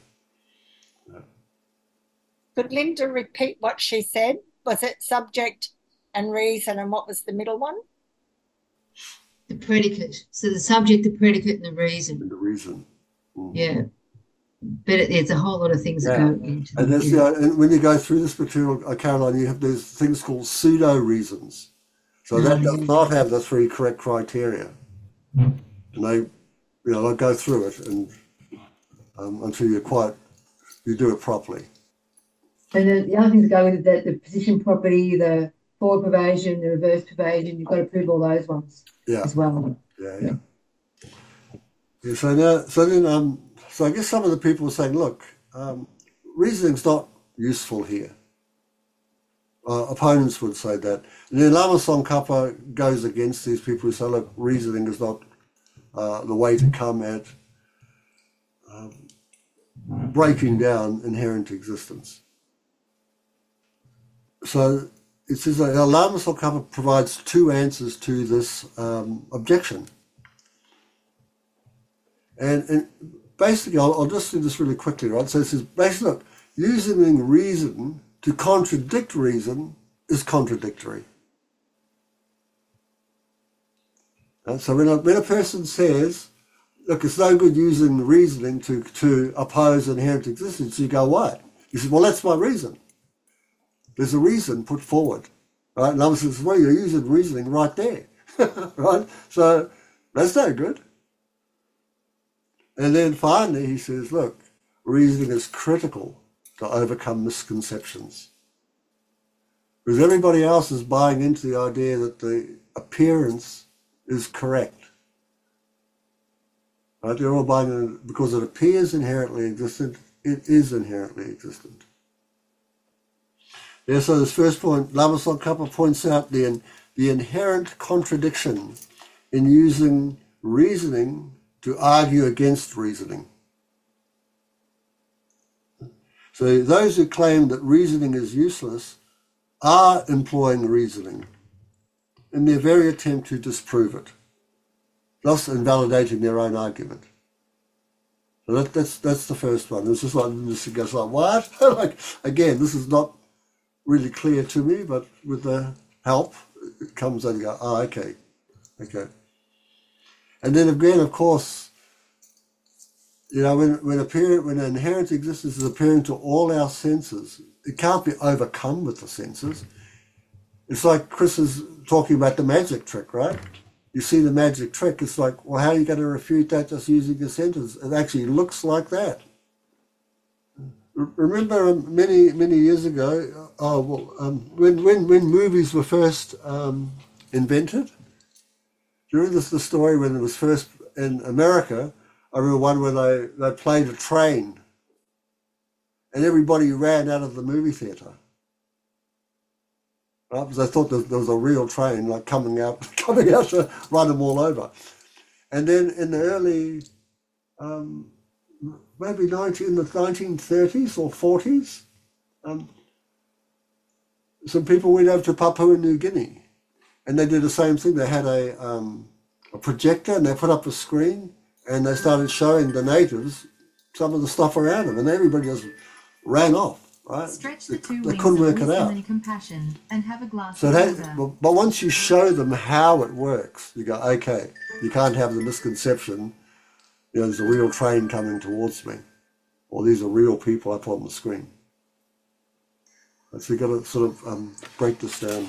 Could Linda repeat what she said? Was it subject and reason, and what was the middle one? The predicate. So the subject, the predicate, and the reason. And the reason. Mm-hmm. Yeah. But there's a whole lot of things that go into and it. And when you go through this material, Caroline, you have these things called pseudo reasons. So that does not have the 3 correct criteria. And they, they'll go through it and until you do it properly. And the other things that go with it, that the position property, the forward pervasion, the reverse pervasion, you've got to prove all those ones as well. Yeah. So I guess some of the people are saying, look, reasoning's not useful here. Opponents would say that. And then Lama Tsongkhapa goes against these people who say, look, reasoning is not the way to come at breaking down inherent existence. So it says that Lama Tsongkhapa provides 2 answers to this objection. And basically, I'll just do this really quickly, right? So it says, basically, look, using reason to contradict reason is contradictory. So when a person says, look, it's no good using reasoning to oppose inherent existence, you go, why? He says, well, that's my reason. There's a reason put forward. Right? And I says, well, you're using reasoning right there. Right? So that's no good. And then finally he says, look, reasoning is critical to overcome misconceptions. Because everybody else is buying into the idea that the appearance is correct. Right? They're all buying it because it appears inherently existent, it is inherently existent. Yeah, so this first point, Lama Tsongkhapa points out the inherent contradiction in using reasoning to argue against reasoning. So those who claim that reasoning is useless are employing reasoning in their very attempt to disprove it, thus invalidating their own argument. So that's the first one. It's just like this goes like, what? Like, again, this is not really clear to me, but with the help, it comes and you go, oh, okay. And then again, of course, you know, when inherent existence is appearing to all our senses, it can't be overcome with the senses. It's like Chris is talking about the magic trick, right? You see the magic trick, it's like, well, how are you going to refute that just using your senses? It actually looks like that. Remember many years ago, when movies were first invented? Do you remember the story when it was first in America? I remember one where they played a train and everybody ran out of the movie theatre. Right? Because they thought there was a real train like coming out to run them all over. And then in the early, maybe in the 1930s or 40s, some people went over to Papua New Guinea and they did the same thing. They had a projector and they put up a screen and they started showing the natives some of the stuff around them and everybody just ran off. Right? Stretch the two they couldn't work it out. And compassion and have a glass so of water. But once you show them how it works, you go, okay, you can't have the misconception, you know, there's a real train coming towards me, or these are real people up on the screen. So you've got to sort of break this down.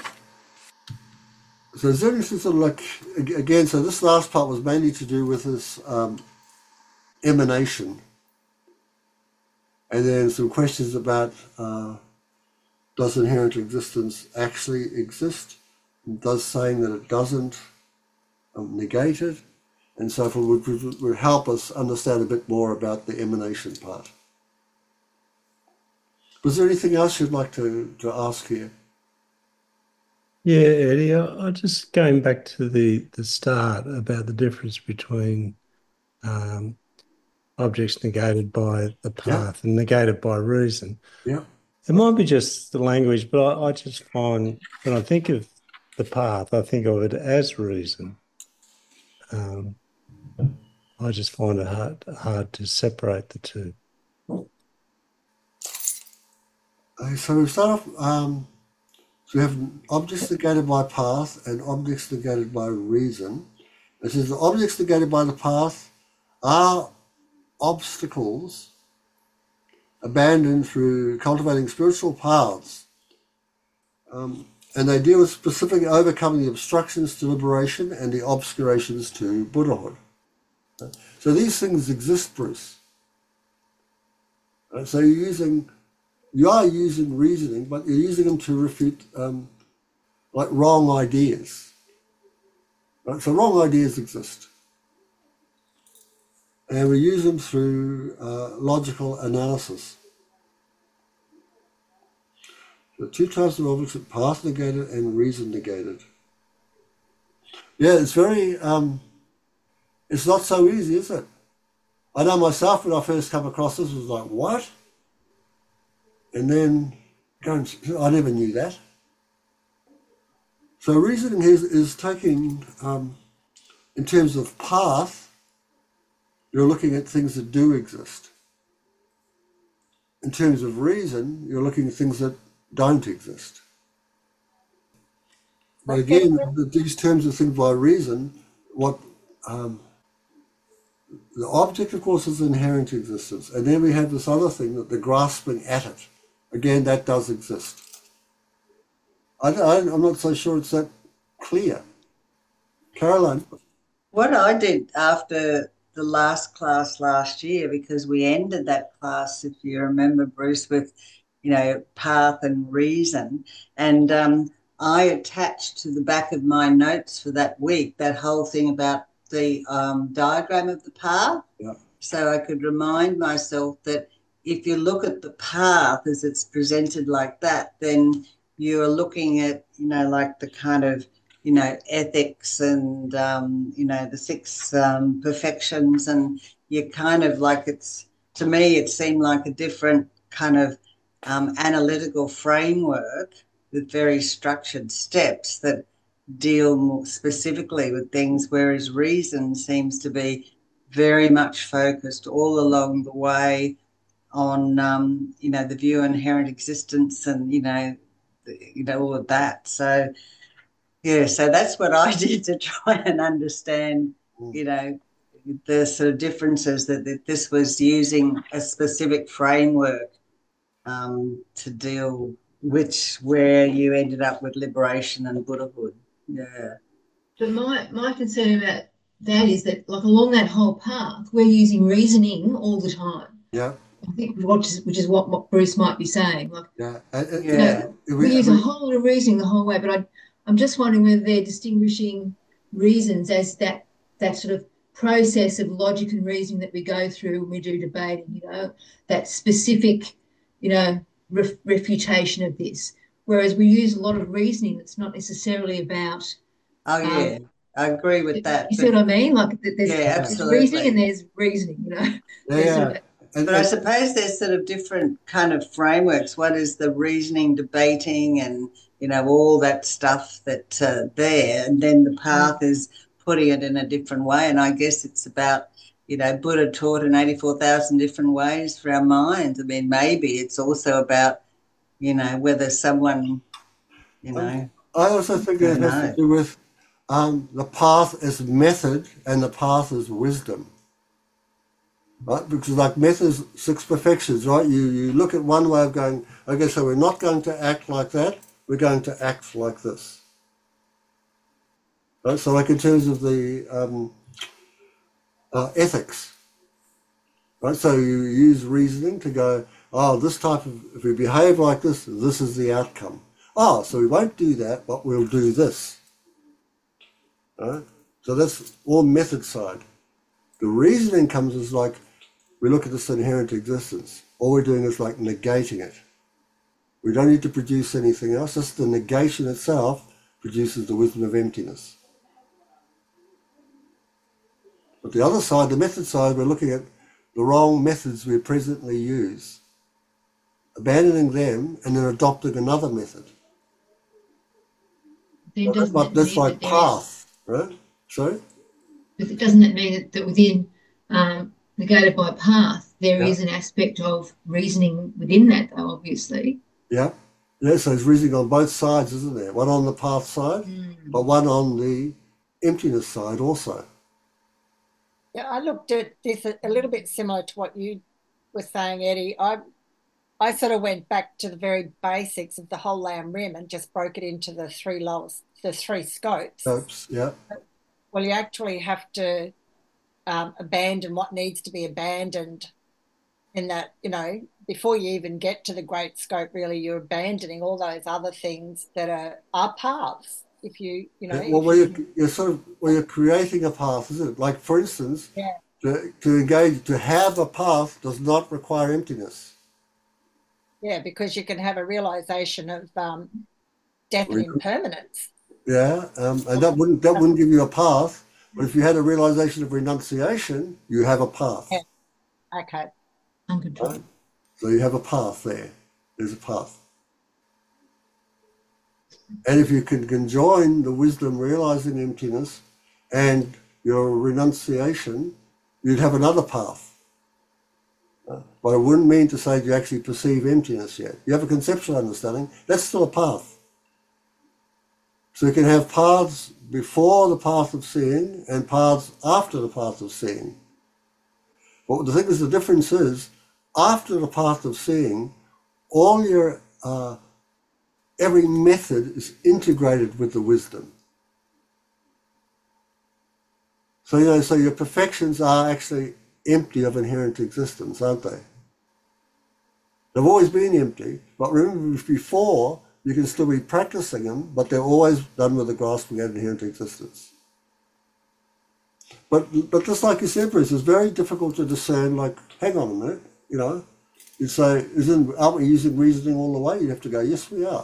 So is there anything sort of like, again, so this last part was mainly to do with this emanation. And then some questions about does inherent existence actually exist? Does saying that it doesn't negate it? And so forth would help us understand a bit more about the emanation part. Was there anything else you'd like to ask here? Yeah, Eddie, I just going back to the start about the difference between objects negated by the path and negated by reason. Yeah. It might be just the language, but I just find when I think of the path, I think of it as reason. I just find it hard to separate the two. So we start off, so we have objects negated by path and objects negated by reason. It says the objects negated by the path are obstacles abandoned through cultivating spiritual paths. And they deal with specifically overcoming the obstructions to liberation and the obscurations to Buddhahood. So these things exist, Bruce. So you are using reasoning, but you're using them to refute like wrong ideas. Right? So wrong ideas exist. And we use them through logical analysis. The two types of objects are path negated and reason negated. Yeah, it's very, it's not so easy, is it? I know myself when I first come across this, was like, what? And then, I never knew that. So reasoning is taking, in terms of path, you're looking at things that do exist. In terms of reason, you're looking at things that don't exist. But again, these terms are things by reason. What the object, of course, is inherent existence, and then we have this other thing that the grasping at it. Again, that does exist. I'm not so sure it's that clear. Caroline? What I did after the last class last year, because we ended that class, if you remember, Bruce, with, path and reason. And I attached to the back of my notes for that week that whole thing about the diagram of the path. Yeah. So I could remind myself that if you look at the path as it's presented like that, then you're looking at, like the kind of, ethics and, the six perfections. And you kind of like to me, it seemed like a different kind of analytical framework with very structured steps that deal more specifically with things, whereas reason seems to be very much focused all along the way on, the view of inherent existence and, all of that. So, so that's what I did to try and understand, the sort of differences that this was using a specific framework to deal where you ended up with liberation and Buddhahood. Yeah. But my concern about that is that, like, along that whole path, we're using reasoning all the time. Yeah. I think which is what Bruce might be saying. Like, yeah. We use a whole lot of reasoning the whole way, but I'm just wondering whether they're distinguishing reasons as that sort of process of logic and reasoning that we go through when we do debating, that specific, refutation of this. Whereas we use a lot of reasoning that's not necessarily about. Oh, yeah. I agree with that. You see what I mean? Like, there's reasoning and there's reasoning, Yeah. But I suppose there's sort of different kind of frameworks. What is the reasoning, debating, and, all that stuff that there, and then the path is putting it in a different way. And I guess it's about, Buddha taught in 84,000 different ways for our minds. I mean, maybe it's also about, whether someone, I also think it has to do with the path is method and the path is wisdom. Right? Because like methods, six perfections, right? You look at one way of going, okay, so we're not going to act like that, we're going to act like this. Right? So like in terms of the ethics, right? So you use reasoning to go, if we behave like this is the outcome. So we won't do that, but we'll do this. Right? So that's all method side. The reasoning comes as like, we look at this inherent existence. All we're doing is like negating it. We don't need to produce anything else. Just the negation itself produces the wisdom of emptiness. But the other side, the method side, we're looking at the wrong methods we presently use, abandoning them and then adopting another method. That's like path, right? Sorry? But doesn't that mean that within negated by path, there is an aspect of reasoning within that, though, obviously? Yeah. Yeah, so there's reasoning on both sides, isn't there? One on the path side, but one on the emptiness side also. Yeah, I looked at this a little bit similar to what you were saying, Eddie. I sort of went back to the very basics of the whole Lam Rim and just broke it into the three scopes. Scopes, yeah. Well, you actually have to abandon what needs to be abandoned in that, before you even get to the great scope, really, you're abandoning all those other things that are paths. If you, you're creating a path, isn't it? Like, for instance, to engage, to have a path does not require emptiness. Yeah, because you can have a realization of death and impermanence. Yeah, and that wouldn't give you a path. But if you had a realization of renunciation, you have a path. Yeah. Okay. Right? So you have a path there. There's a path. And if you can conjoin the wisdom realizing emptiness and your renunciation, you'd have another path. But it wouldn't mean to say you actually perceive emptiness yet. You have a conceptual understanding. That's still a path. So you can have paths before the path of seeing and paths after the path of seeing. But the thing is, the difference is, after the path of seeing, all your every method is integrated with the wisdom. So so your perfections are actually empty of inherent existence, aren't they? They've always been empty, but remember, before you can still be practicing them, but they're always done with the grasping at inherent existence. But just like you said, Bruce, it's very difficult to discern. Like, hang on a minute, you'd say, aren't we using reasoning all the way? You'd have to go, yes, we are.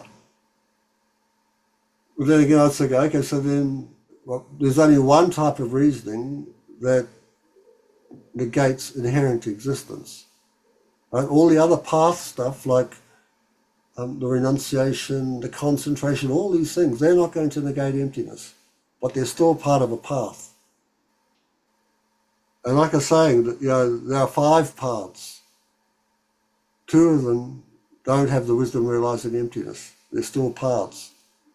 But then again, I'd say, okay, so then there's only one type of reasoning that negates inherent existence. Right? All the other path stuff, like the renunciation, the concentration, all these things, they're not going to negate emptiness, but they're still part of a path. And like I was saying, there are 5 paths. 2 of them don't have the wisdom realizing emptiness. They're still paths.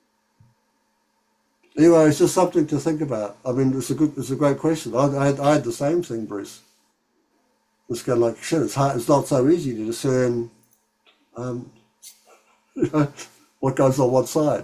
Anyway, it's just something to think about. I mean, it's a great question. I had the same thing, Bruce. It's kind of like, shit, it's hard. It's not so easy to discern what goes on what side.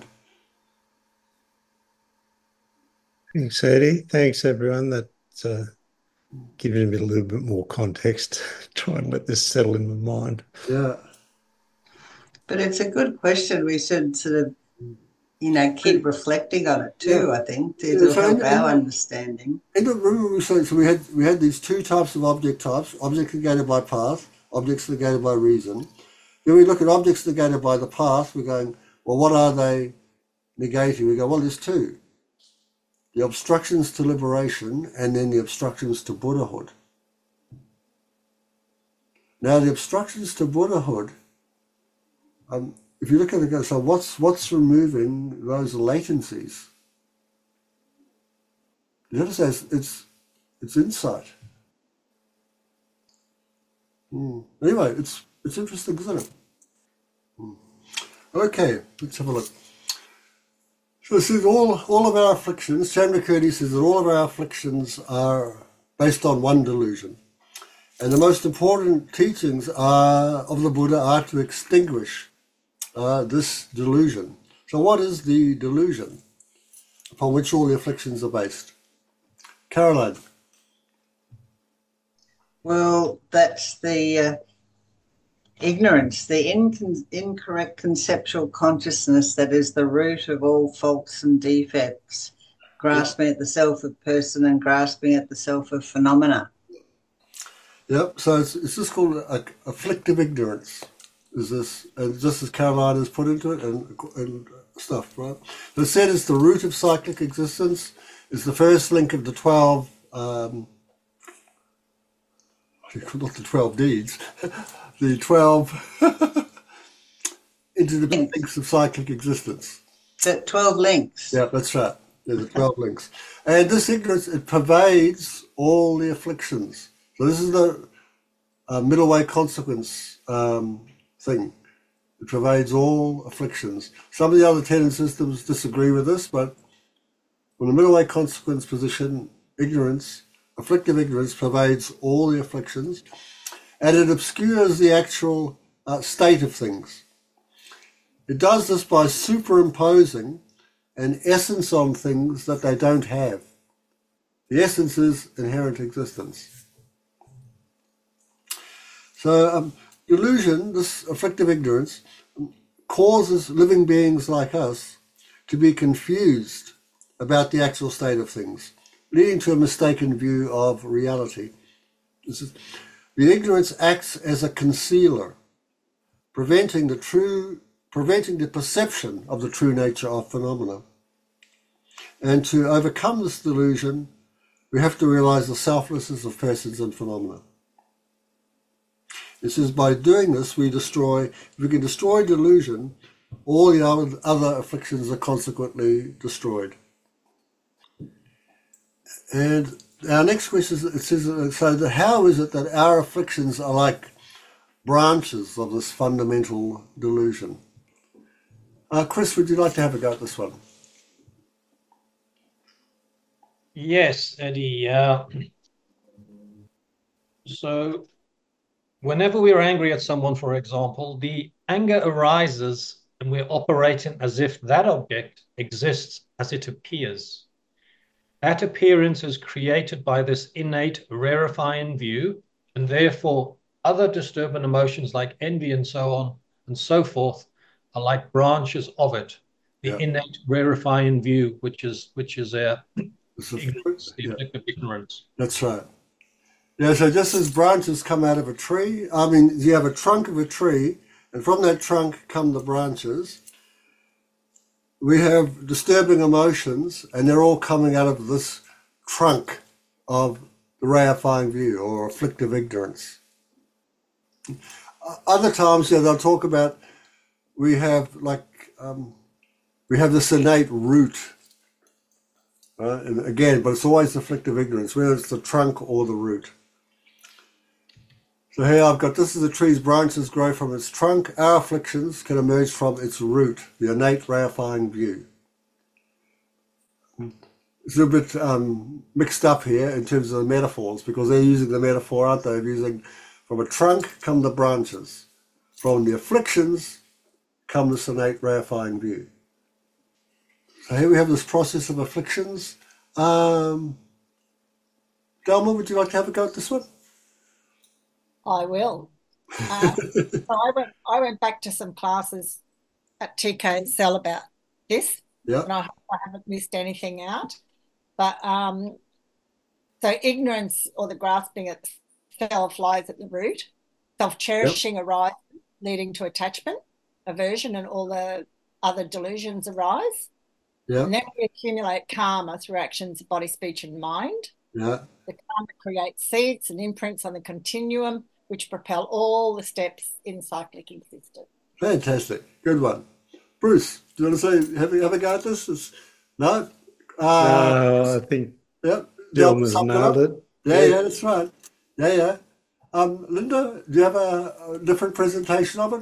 Thanks, Eddie. Thanks, everyone. That's giving me a little bit more context. Try and let this settle in my mind. Yeah. But it's a good question. We should sort of, keep reflecting on it too, I think, to help our understanding. And remember we said, so we had these 2 types of object types, objects negated by path, objects negated by reason. Then we look at objects negated by the path, we're going, well, what are they negating? We go, well, there's 2. The obstructions to liberation and then the obstructions to Buddhahood. Now, the obstructions to Buddhahood, if you look at it, so what's removing those latencies? You have to say it's insight. Anyway, it's interesting, isn't it? Okay, let's have a look. So this is all of our afflictions. Chandrakirti says that all of our afflictions are based on one delusion. And the most important teachings of the Buddha are to extinguish this delusion. So what is the delusion upon which all the afflictions are based? Caroline. Well, that's the ignorance, the incorrect conceptual consciousness that is the root of all faults and defects, grasping at the self of person and grasping at the self of phenomena. Yep, so it's just called afflictive ignorance. Is this, and just as Caroline has put into it and stuff, right? So it said it's the root of cyclic existence. It's the first link of the 12, not the 12 deeds, the 12 interdependent links of cyclic existence. The 12 links. Yeah, that's right. There's the 12 links. And this ignorance, it pervades all the afflictions. So this is the middle way consequence thing. It pervades all afflictions. Some of the other 10 systems disagree with this, but from the middle way consequence position, ignorance, afflictive ignorance pervades all the afflictions, and it obscures the actual state of things. It does this by superimposing an essence on things that they don't have. The essence is inherent existence. So delusion, this afflictive ignorance, causes living beings like us to be confused about the actual state of things, leading to a mistaken view of reality. The ignorance acts as a concealer, preventing the perception of the true nature of phenomena. And to overcome this delusion, we have to realize the selflessness of persons and phenomena. It says by doing this, if we can destroy delusion, all the other afflictions are consequently destroyed. And our next question is, it says, so that how is it that our afflictions are like branches of this fundamental delusion? Chris, would you like to have a go at this one? Yes, Eddie. So whenever we're angry at someone, for example, the anger arises and we're operating as if that object exists as it appears. That appearance is created by this innate rarefying view, and therefore other disturbing emotions like envy and so on and so forth are like branches of it. The Yeah. innate rarefying view, which is ignorance, the Yeah, effect of ignorance. that's right. Yeah, so just as branches come out of a tree, I mean, you have a trunk of a tree, and from that trunk come the branches. We have disturbing emotions, and they're all coming out of this trunk of the reifying view or afflictive ignorance. Other times, yeah, they'll talk about we have we have this innate root, and again, but it's always afflictive ignorance, whether it's the trunk or the root. So here I've got, this is the tree's branches grow from its trunk. Our afflictions can emerge from its root, the innate reifying view. It's a bit mixed up here in terms of the metaphors, because they're using the metaphor, aren't they? They're using from a trunk come the branches. From the afflictions come this innate reifying view. So here we have this process of afflictions. Delma, would you like to have a go at this one? I will. So I went back to some classes at TKSL about this, Yeah. and I hope I haven't missed anything out. But so ignorance or the grasping at self lies at the root. Self-cherishing arises, leading to attachment, aversion, and all the other delusions arise. Yeah. And then we accumulate karma through actions of body, speech, and mind. Yeah. The karma creates seeds and imprints on the continuum, which propel all the steps in cyclic existence. Fantastic. Good one. Bruce, do you want to say, have a go at this? No? I think Yep. Delma's nailed it. Yeah, that's right. Yeah. Linda, do you have a different presentation of it?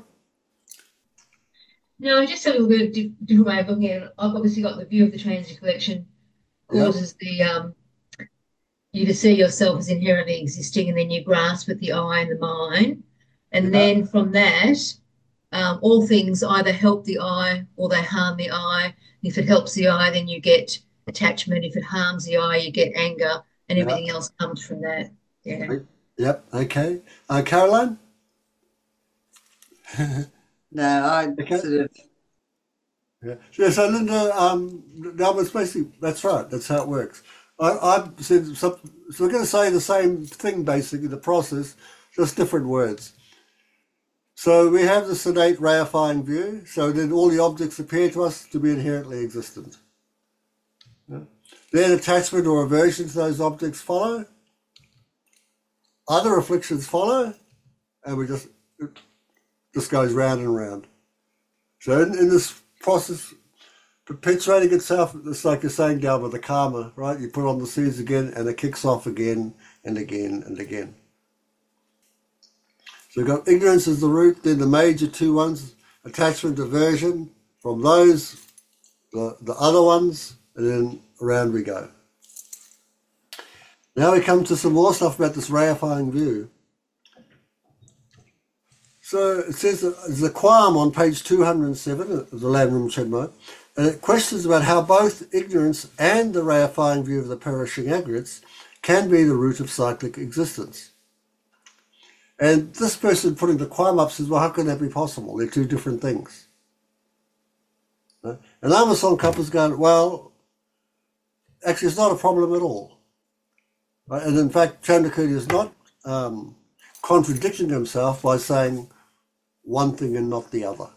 No, just a little bit of different way of looking at it. I've obviously got the view of the transit collection causes the you to see yourself as inherently existing, and then you grasp with the I and the mind, and then from that, all things either help the I or they harm the I. If it helps the I, then you get attachment. If it harms the I, you get anger, and everything else comes from that. Yeah. Yep. Okay. Caroline? No, I sort of. Yeah. So Linda, that was basically, that's right. That's how it works. I said something, so we're going to say the same thing basically, the process, just different words. So we have this innate reifying view. So then all the objects appear to us to be inherently existent. Yeah. Then attachment or aversion to those objects follow. Other afflictions follow, and it just goes round and round. So in this process, perpetuating itself, it's like you're saying, Delma, the karma, right? You put on the seeds again, and it kicks off again and again and again. So we've got ignorance as the root, then the major two ones, attachment, aversion, from those, the other ones, and then around we go. Now we come to some more stuff about this reifying view. So it says that there's a qualm on page 207 of the Lamrim Chenmo, and it questions about how both ignorance and the reifying view of the perishing aggregates can be the root of cyclic existence. And this person putting the qualm up says, well, how can that be possible? They're two different things. And Amazon couples going, well, actually it's not a problem at all. And in fact, Chandrakirti is not contradicting himself by saying one thing and not the other.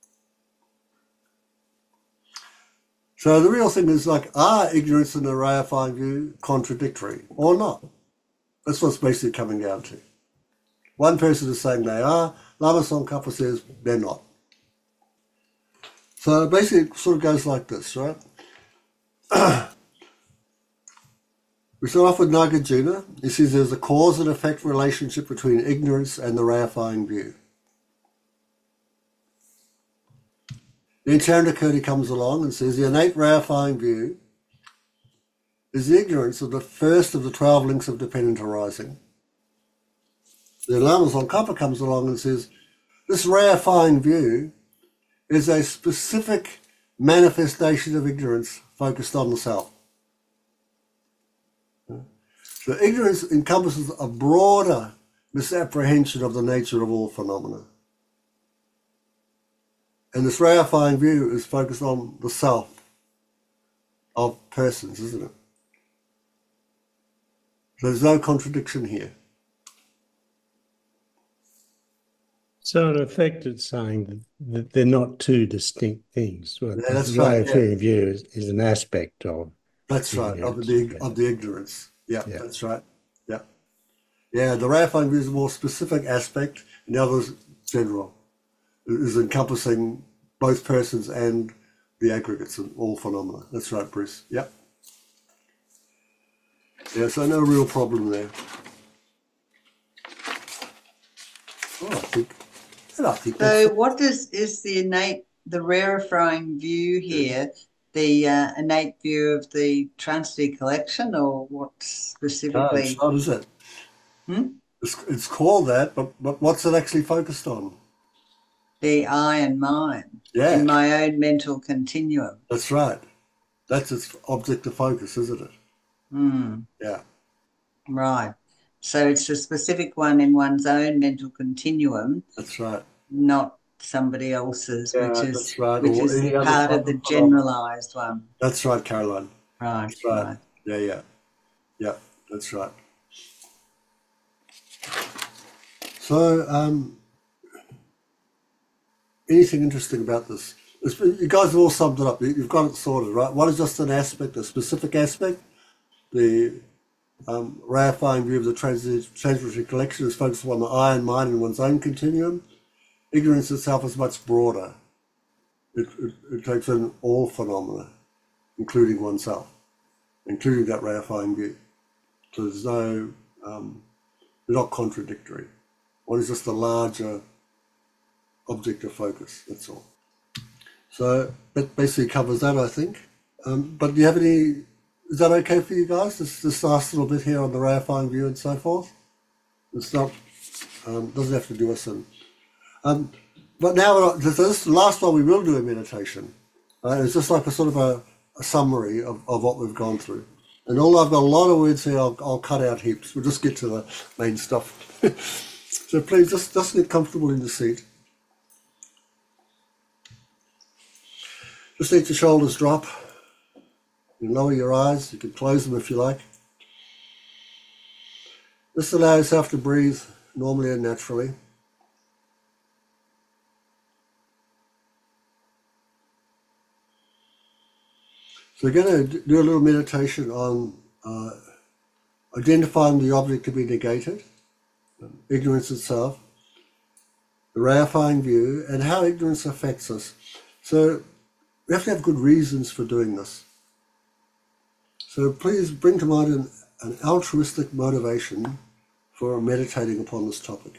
So the real thing is like, are ignorance and the reifying view contradictory or not? That's what's basically coming down to. One person is saying they are, Lama Tsongkhapa says they're not. So basically it sort of goes like this, right? We start off with Nagarjuna. He says there's a cause and effect relationship between ignorance and the reifying view. Then Chandrakirti comes along and says the innate reifying view is the ignorance of the first of the 12 links of dependent arising. The Lama Tsongkhapa comes along and says, this reifying view is a specific manifestation of ignorance focused on the self. So ignorance encompasses a broader misapprehension of the nature of all phenomena. And this reifying view is focused on the self of persons, isn't it? So there's no contradiction here. So in effect, it's saying that they're not two distinct things. Well, Yeah, that's the right. reifying view is an aspect of. That's right, of the ignorance. Yeah, Yeah. that's right. Yeah. Yeah, the reifying view is a more specific aspect, and the other is general. It is encompassing both persons and the aggregates and all phenomena. That's right, Bruce. Yeah. Yeah, so no real problem there. Oh, I think So what is the rarefying view here, the innate view of the Trinity collection, or what no, specifically? it's not, is it? Hmm? It's called that, but what's it actually focused on? The I and mine, Yeah. in my own mental continuum. That's right. That's its object of focus, isn't it? Yeah. Right. So it's a specific one in one's own mental continuum, That's right. not somebody else's, Yeah, which that's right. which Or is any other part type of the of phenomenon. generalized one. That's right, Caroline. Right. That's right. Right. Yeah. That's right. So, anything interesting about this? You guys have all summed it up. You've got it sorted, right? One is just an aspect, a specific aspect. The reifying view of the transitory collection is focused on the I and mine in one's own continuum. Ignorance itself is much broader. It takes in all phenomena, including oneself, including that reifying view. So there's no, they're not contradictory. One is just a larger object of focus, that's all. So that basically covers that, I think. But do you have any, is that okay for you guys? This last little bit here on the reifying view and so forth? It's not, doesn't have to do with sin. But now, this last one we will do a meditation. It's just like a sort of a summary of what we've gone through. And I've got a lot of words here, I'll cut out heaps. We'll just get to the main stuff. So please, just get comfortable in the seat. Just let your shoulders drop. You lower your eyes. You can close them if you like. Just allow yourself to breathe normally and naturally. So we're going to do a little meditation on identifying the object to be negated, ignorance itself, the reifying view, and how ignorance affects us. So we have to have good reasons for doing this. So please bring to mind an altruistic motivation for meditating upon this topic.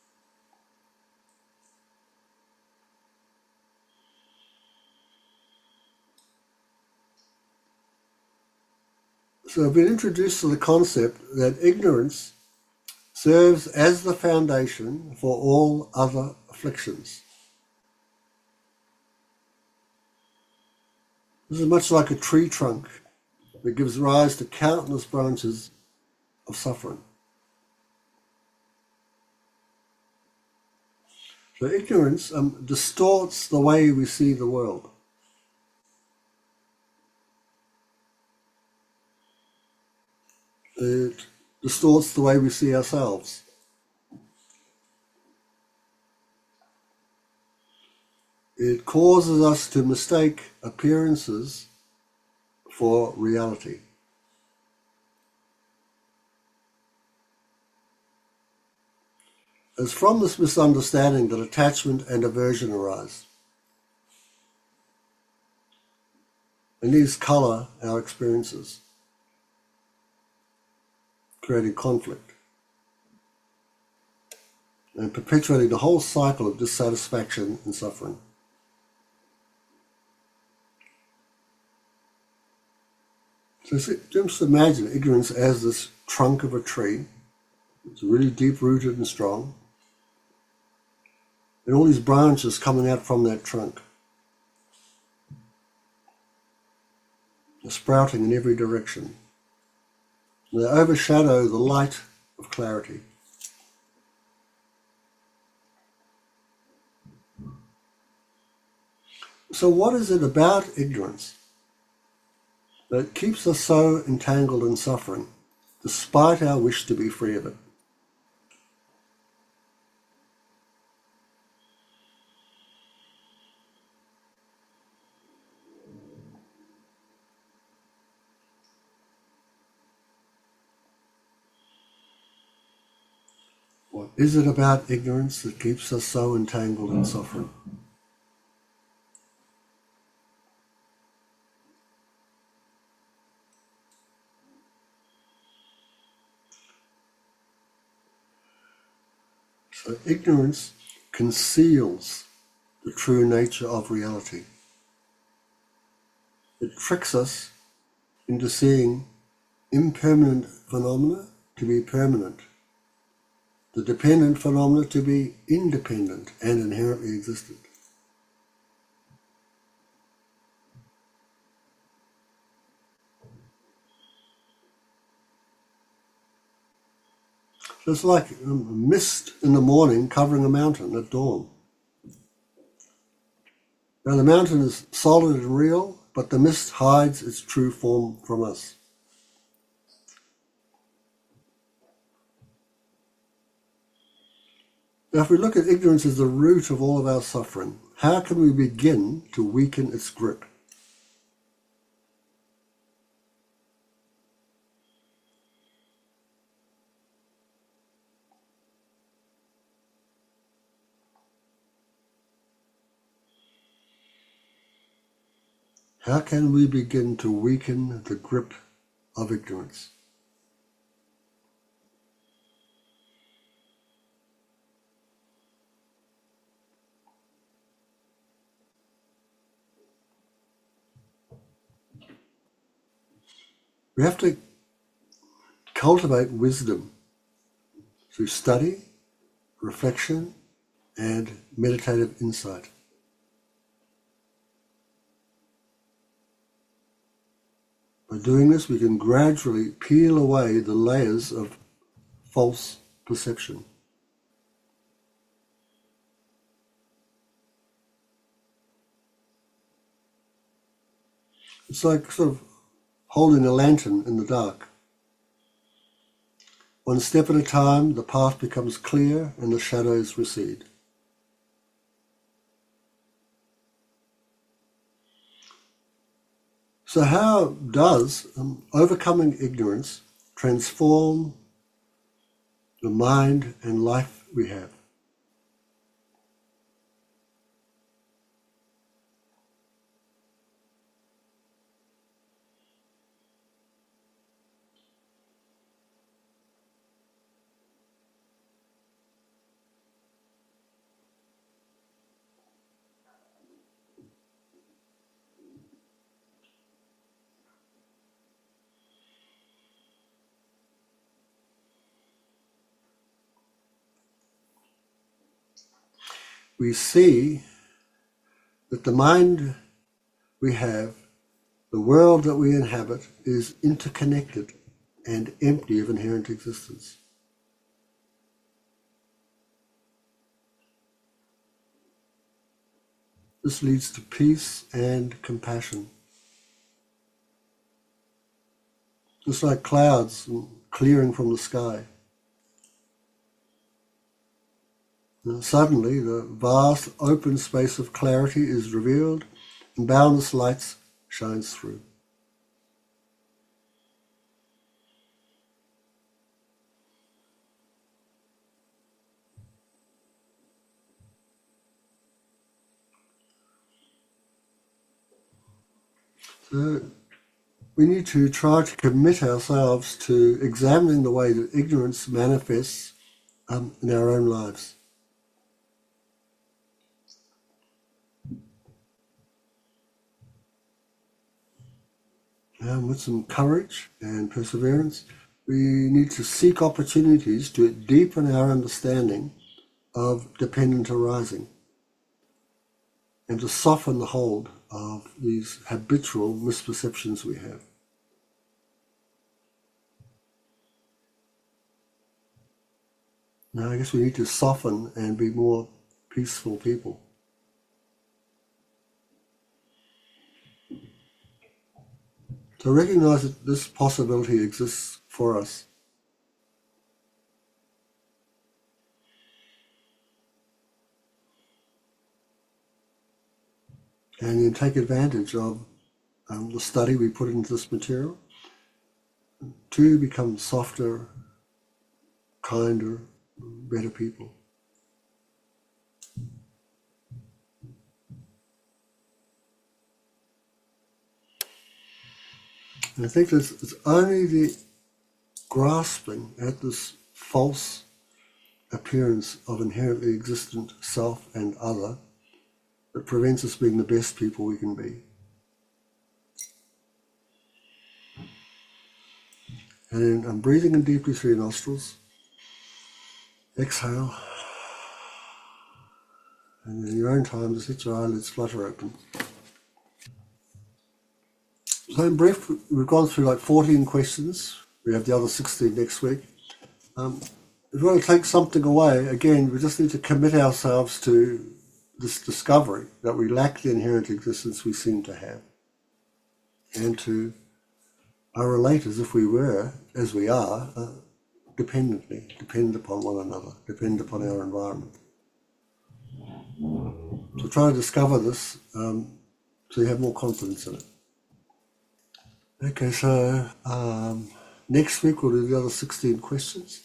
So I've been introduced to the concept that ignorance serves as the foundation for all other afflictions. This is much like a tree trunk that gives rise to countless branches of suffering. So ignorance distorts the way we see the world. It distorts the way we see ourselves. It causes us to mistake appearances for reality. It's from this misunderstanding that attachment and aversion arise. And these colour our experiences, creating conflict and perpetuating the whole cycle of dissatisfaction and suffering. So just imagine ignorance as this trunk of a tree. It's really deep-rooted and strong. And all these branches coming out from that trunk. They're sprouting in every direction. And they overshadow the light of clarity. So what is it about ignorance that keeps us so entangled in suffering, despite our wish to be free of it? What is it about ignorance that keeps us so entangled in suffering? So ignorance conceals the true nature of reality. It tricks us into seeing impermanent phenomena to be permanent, the dependent phenomena to be independent and inherently existent. So it's like a mist in the morning covering a mountain at dawn. Now the mountain is solid and real, but the mist hides its true form from us. Now if we look at ignorance as the root of all of our suffering, how can we begin to weaken its grip? How can we begin to weaken the grip of ignorance? We have to cultivate wisdom through study, reflection, and meditative insight. By doing this, we can gradually peel away the layers of false perception. It's like sort of holding a lantern in the dark. One step at a time, the path becomes clear and the shadows recede. So how does overcoming ignorance transform the mind and life we have? We see that the mind we have, the world that we inhabit, is interconnected and empty of inherent existence. This leads to peace and compassion. Just like clouds clearing from the sky. And suddenly, the vast open space of clarity is revealed and boundless light shines through. So we need to try to commit ourselves to examining the way that ignorance manifests in our own lives. with some courage and perseverance, we need to seek opportunities to deepen our understanding of dependent arising and to soften the hold of these habitual misperceptions we have. Now, I guess we need to soften and be more peaceful people. So recognize that this possibility exists for us. And then take advantage of the study we put into this material to become softer, kinder, better people. And I think it's only the grasping at this false appearance of inherently existent self and other that prevents us being the best people we can be. And then I'm breathing in deeply through your nostrils. Exhale. And in your own time, just let your eyelids flutter open. So in brief, we've gone through like 14 questions. We have the other 16 next week. If we want to take something away, again, we just need to commit ourselves to this discovery that we lack the inherent existence we seem to have, and to relate as if we were, as we are, dependent upon one another, dependent upon our environment. So try to discover this so you have more confidence in it. Okay, so next week we'll do the other 16 questions.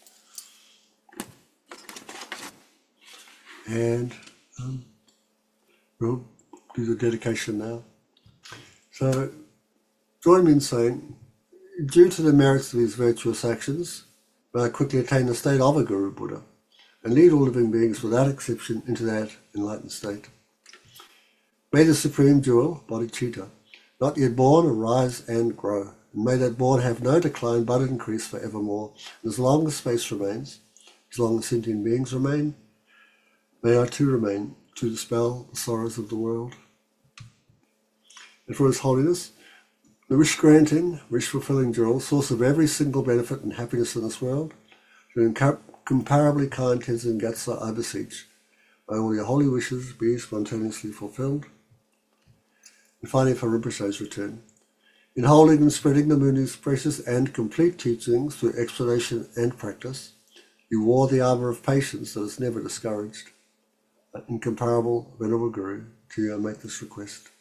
And we'll do the dedication now. So join me in saying, due to the merits of these virtuous actions, may I quickly attain the state of a Guru Buddha and lead all living beings without exception into that enlightened state. May the Supreme Jewel, Bodhicitta, not yet born, arise and grow. And may that born have no decline but increase forevermore. And as long as space remains, as long as sentient beings remain, may I too remain to dispel the sorrows of the world. And for His Holiness, the wish-granting, wish-fulfilling Jewel, source of every single benefit and happiness in this world, to incomparably kind Tenzin Gyatso, I beseech, may all your holy wishes be spontaneously fulfilled. And finally, for Rinpoche's return, in holding and spreading the Muni's precious and complete teachings through explanation and practice, you wore the armour of patience that is never discouraged. Incomparable Venerable Guru, to you I make this request.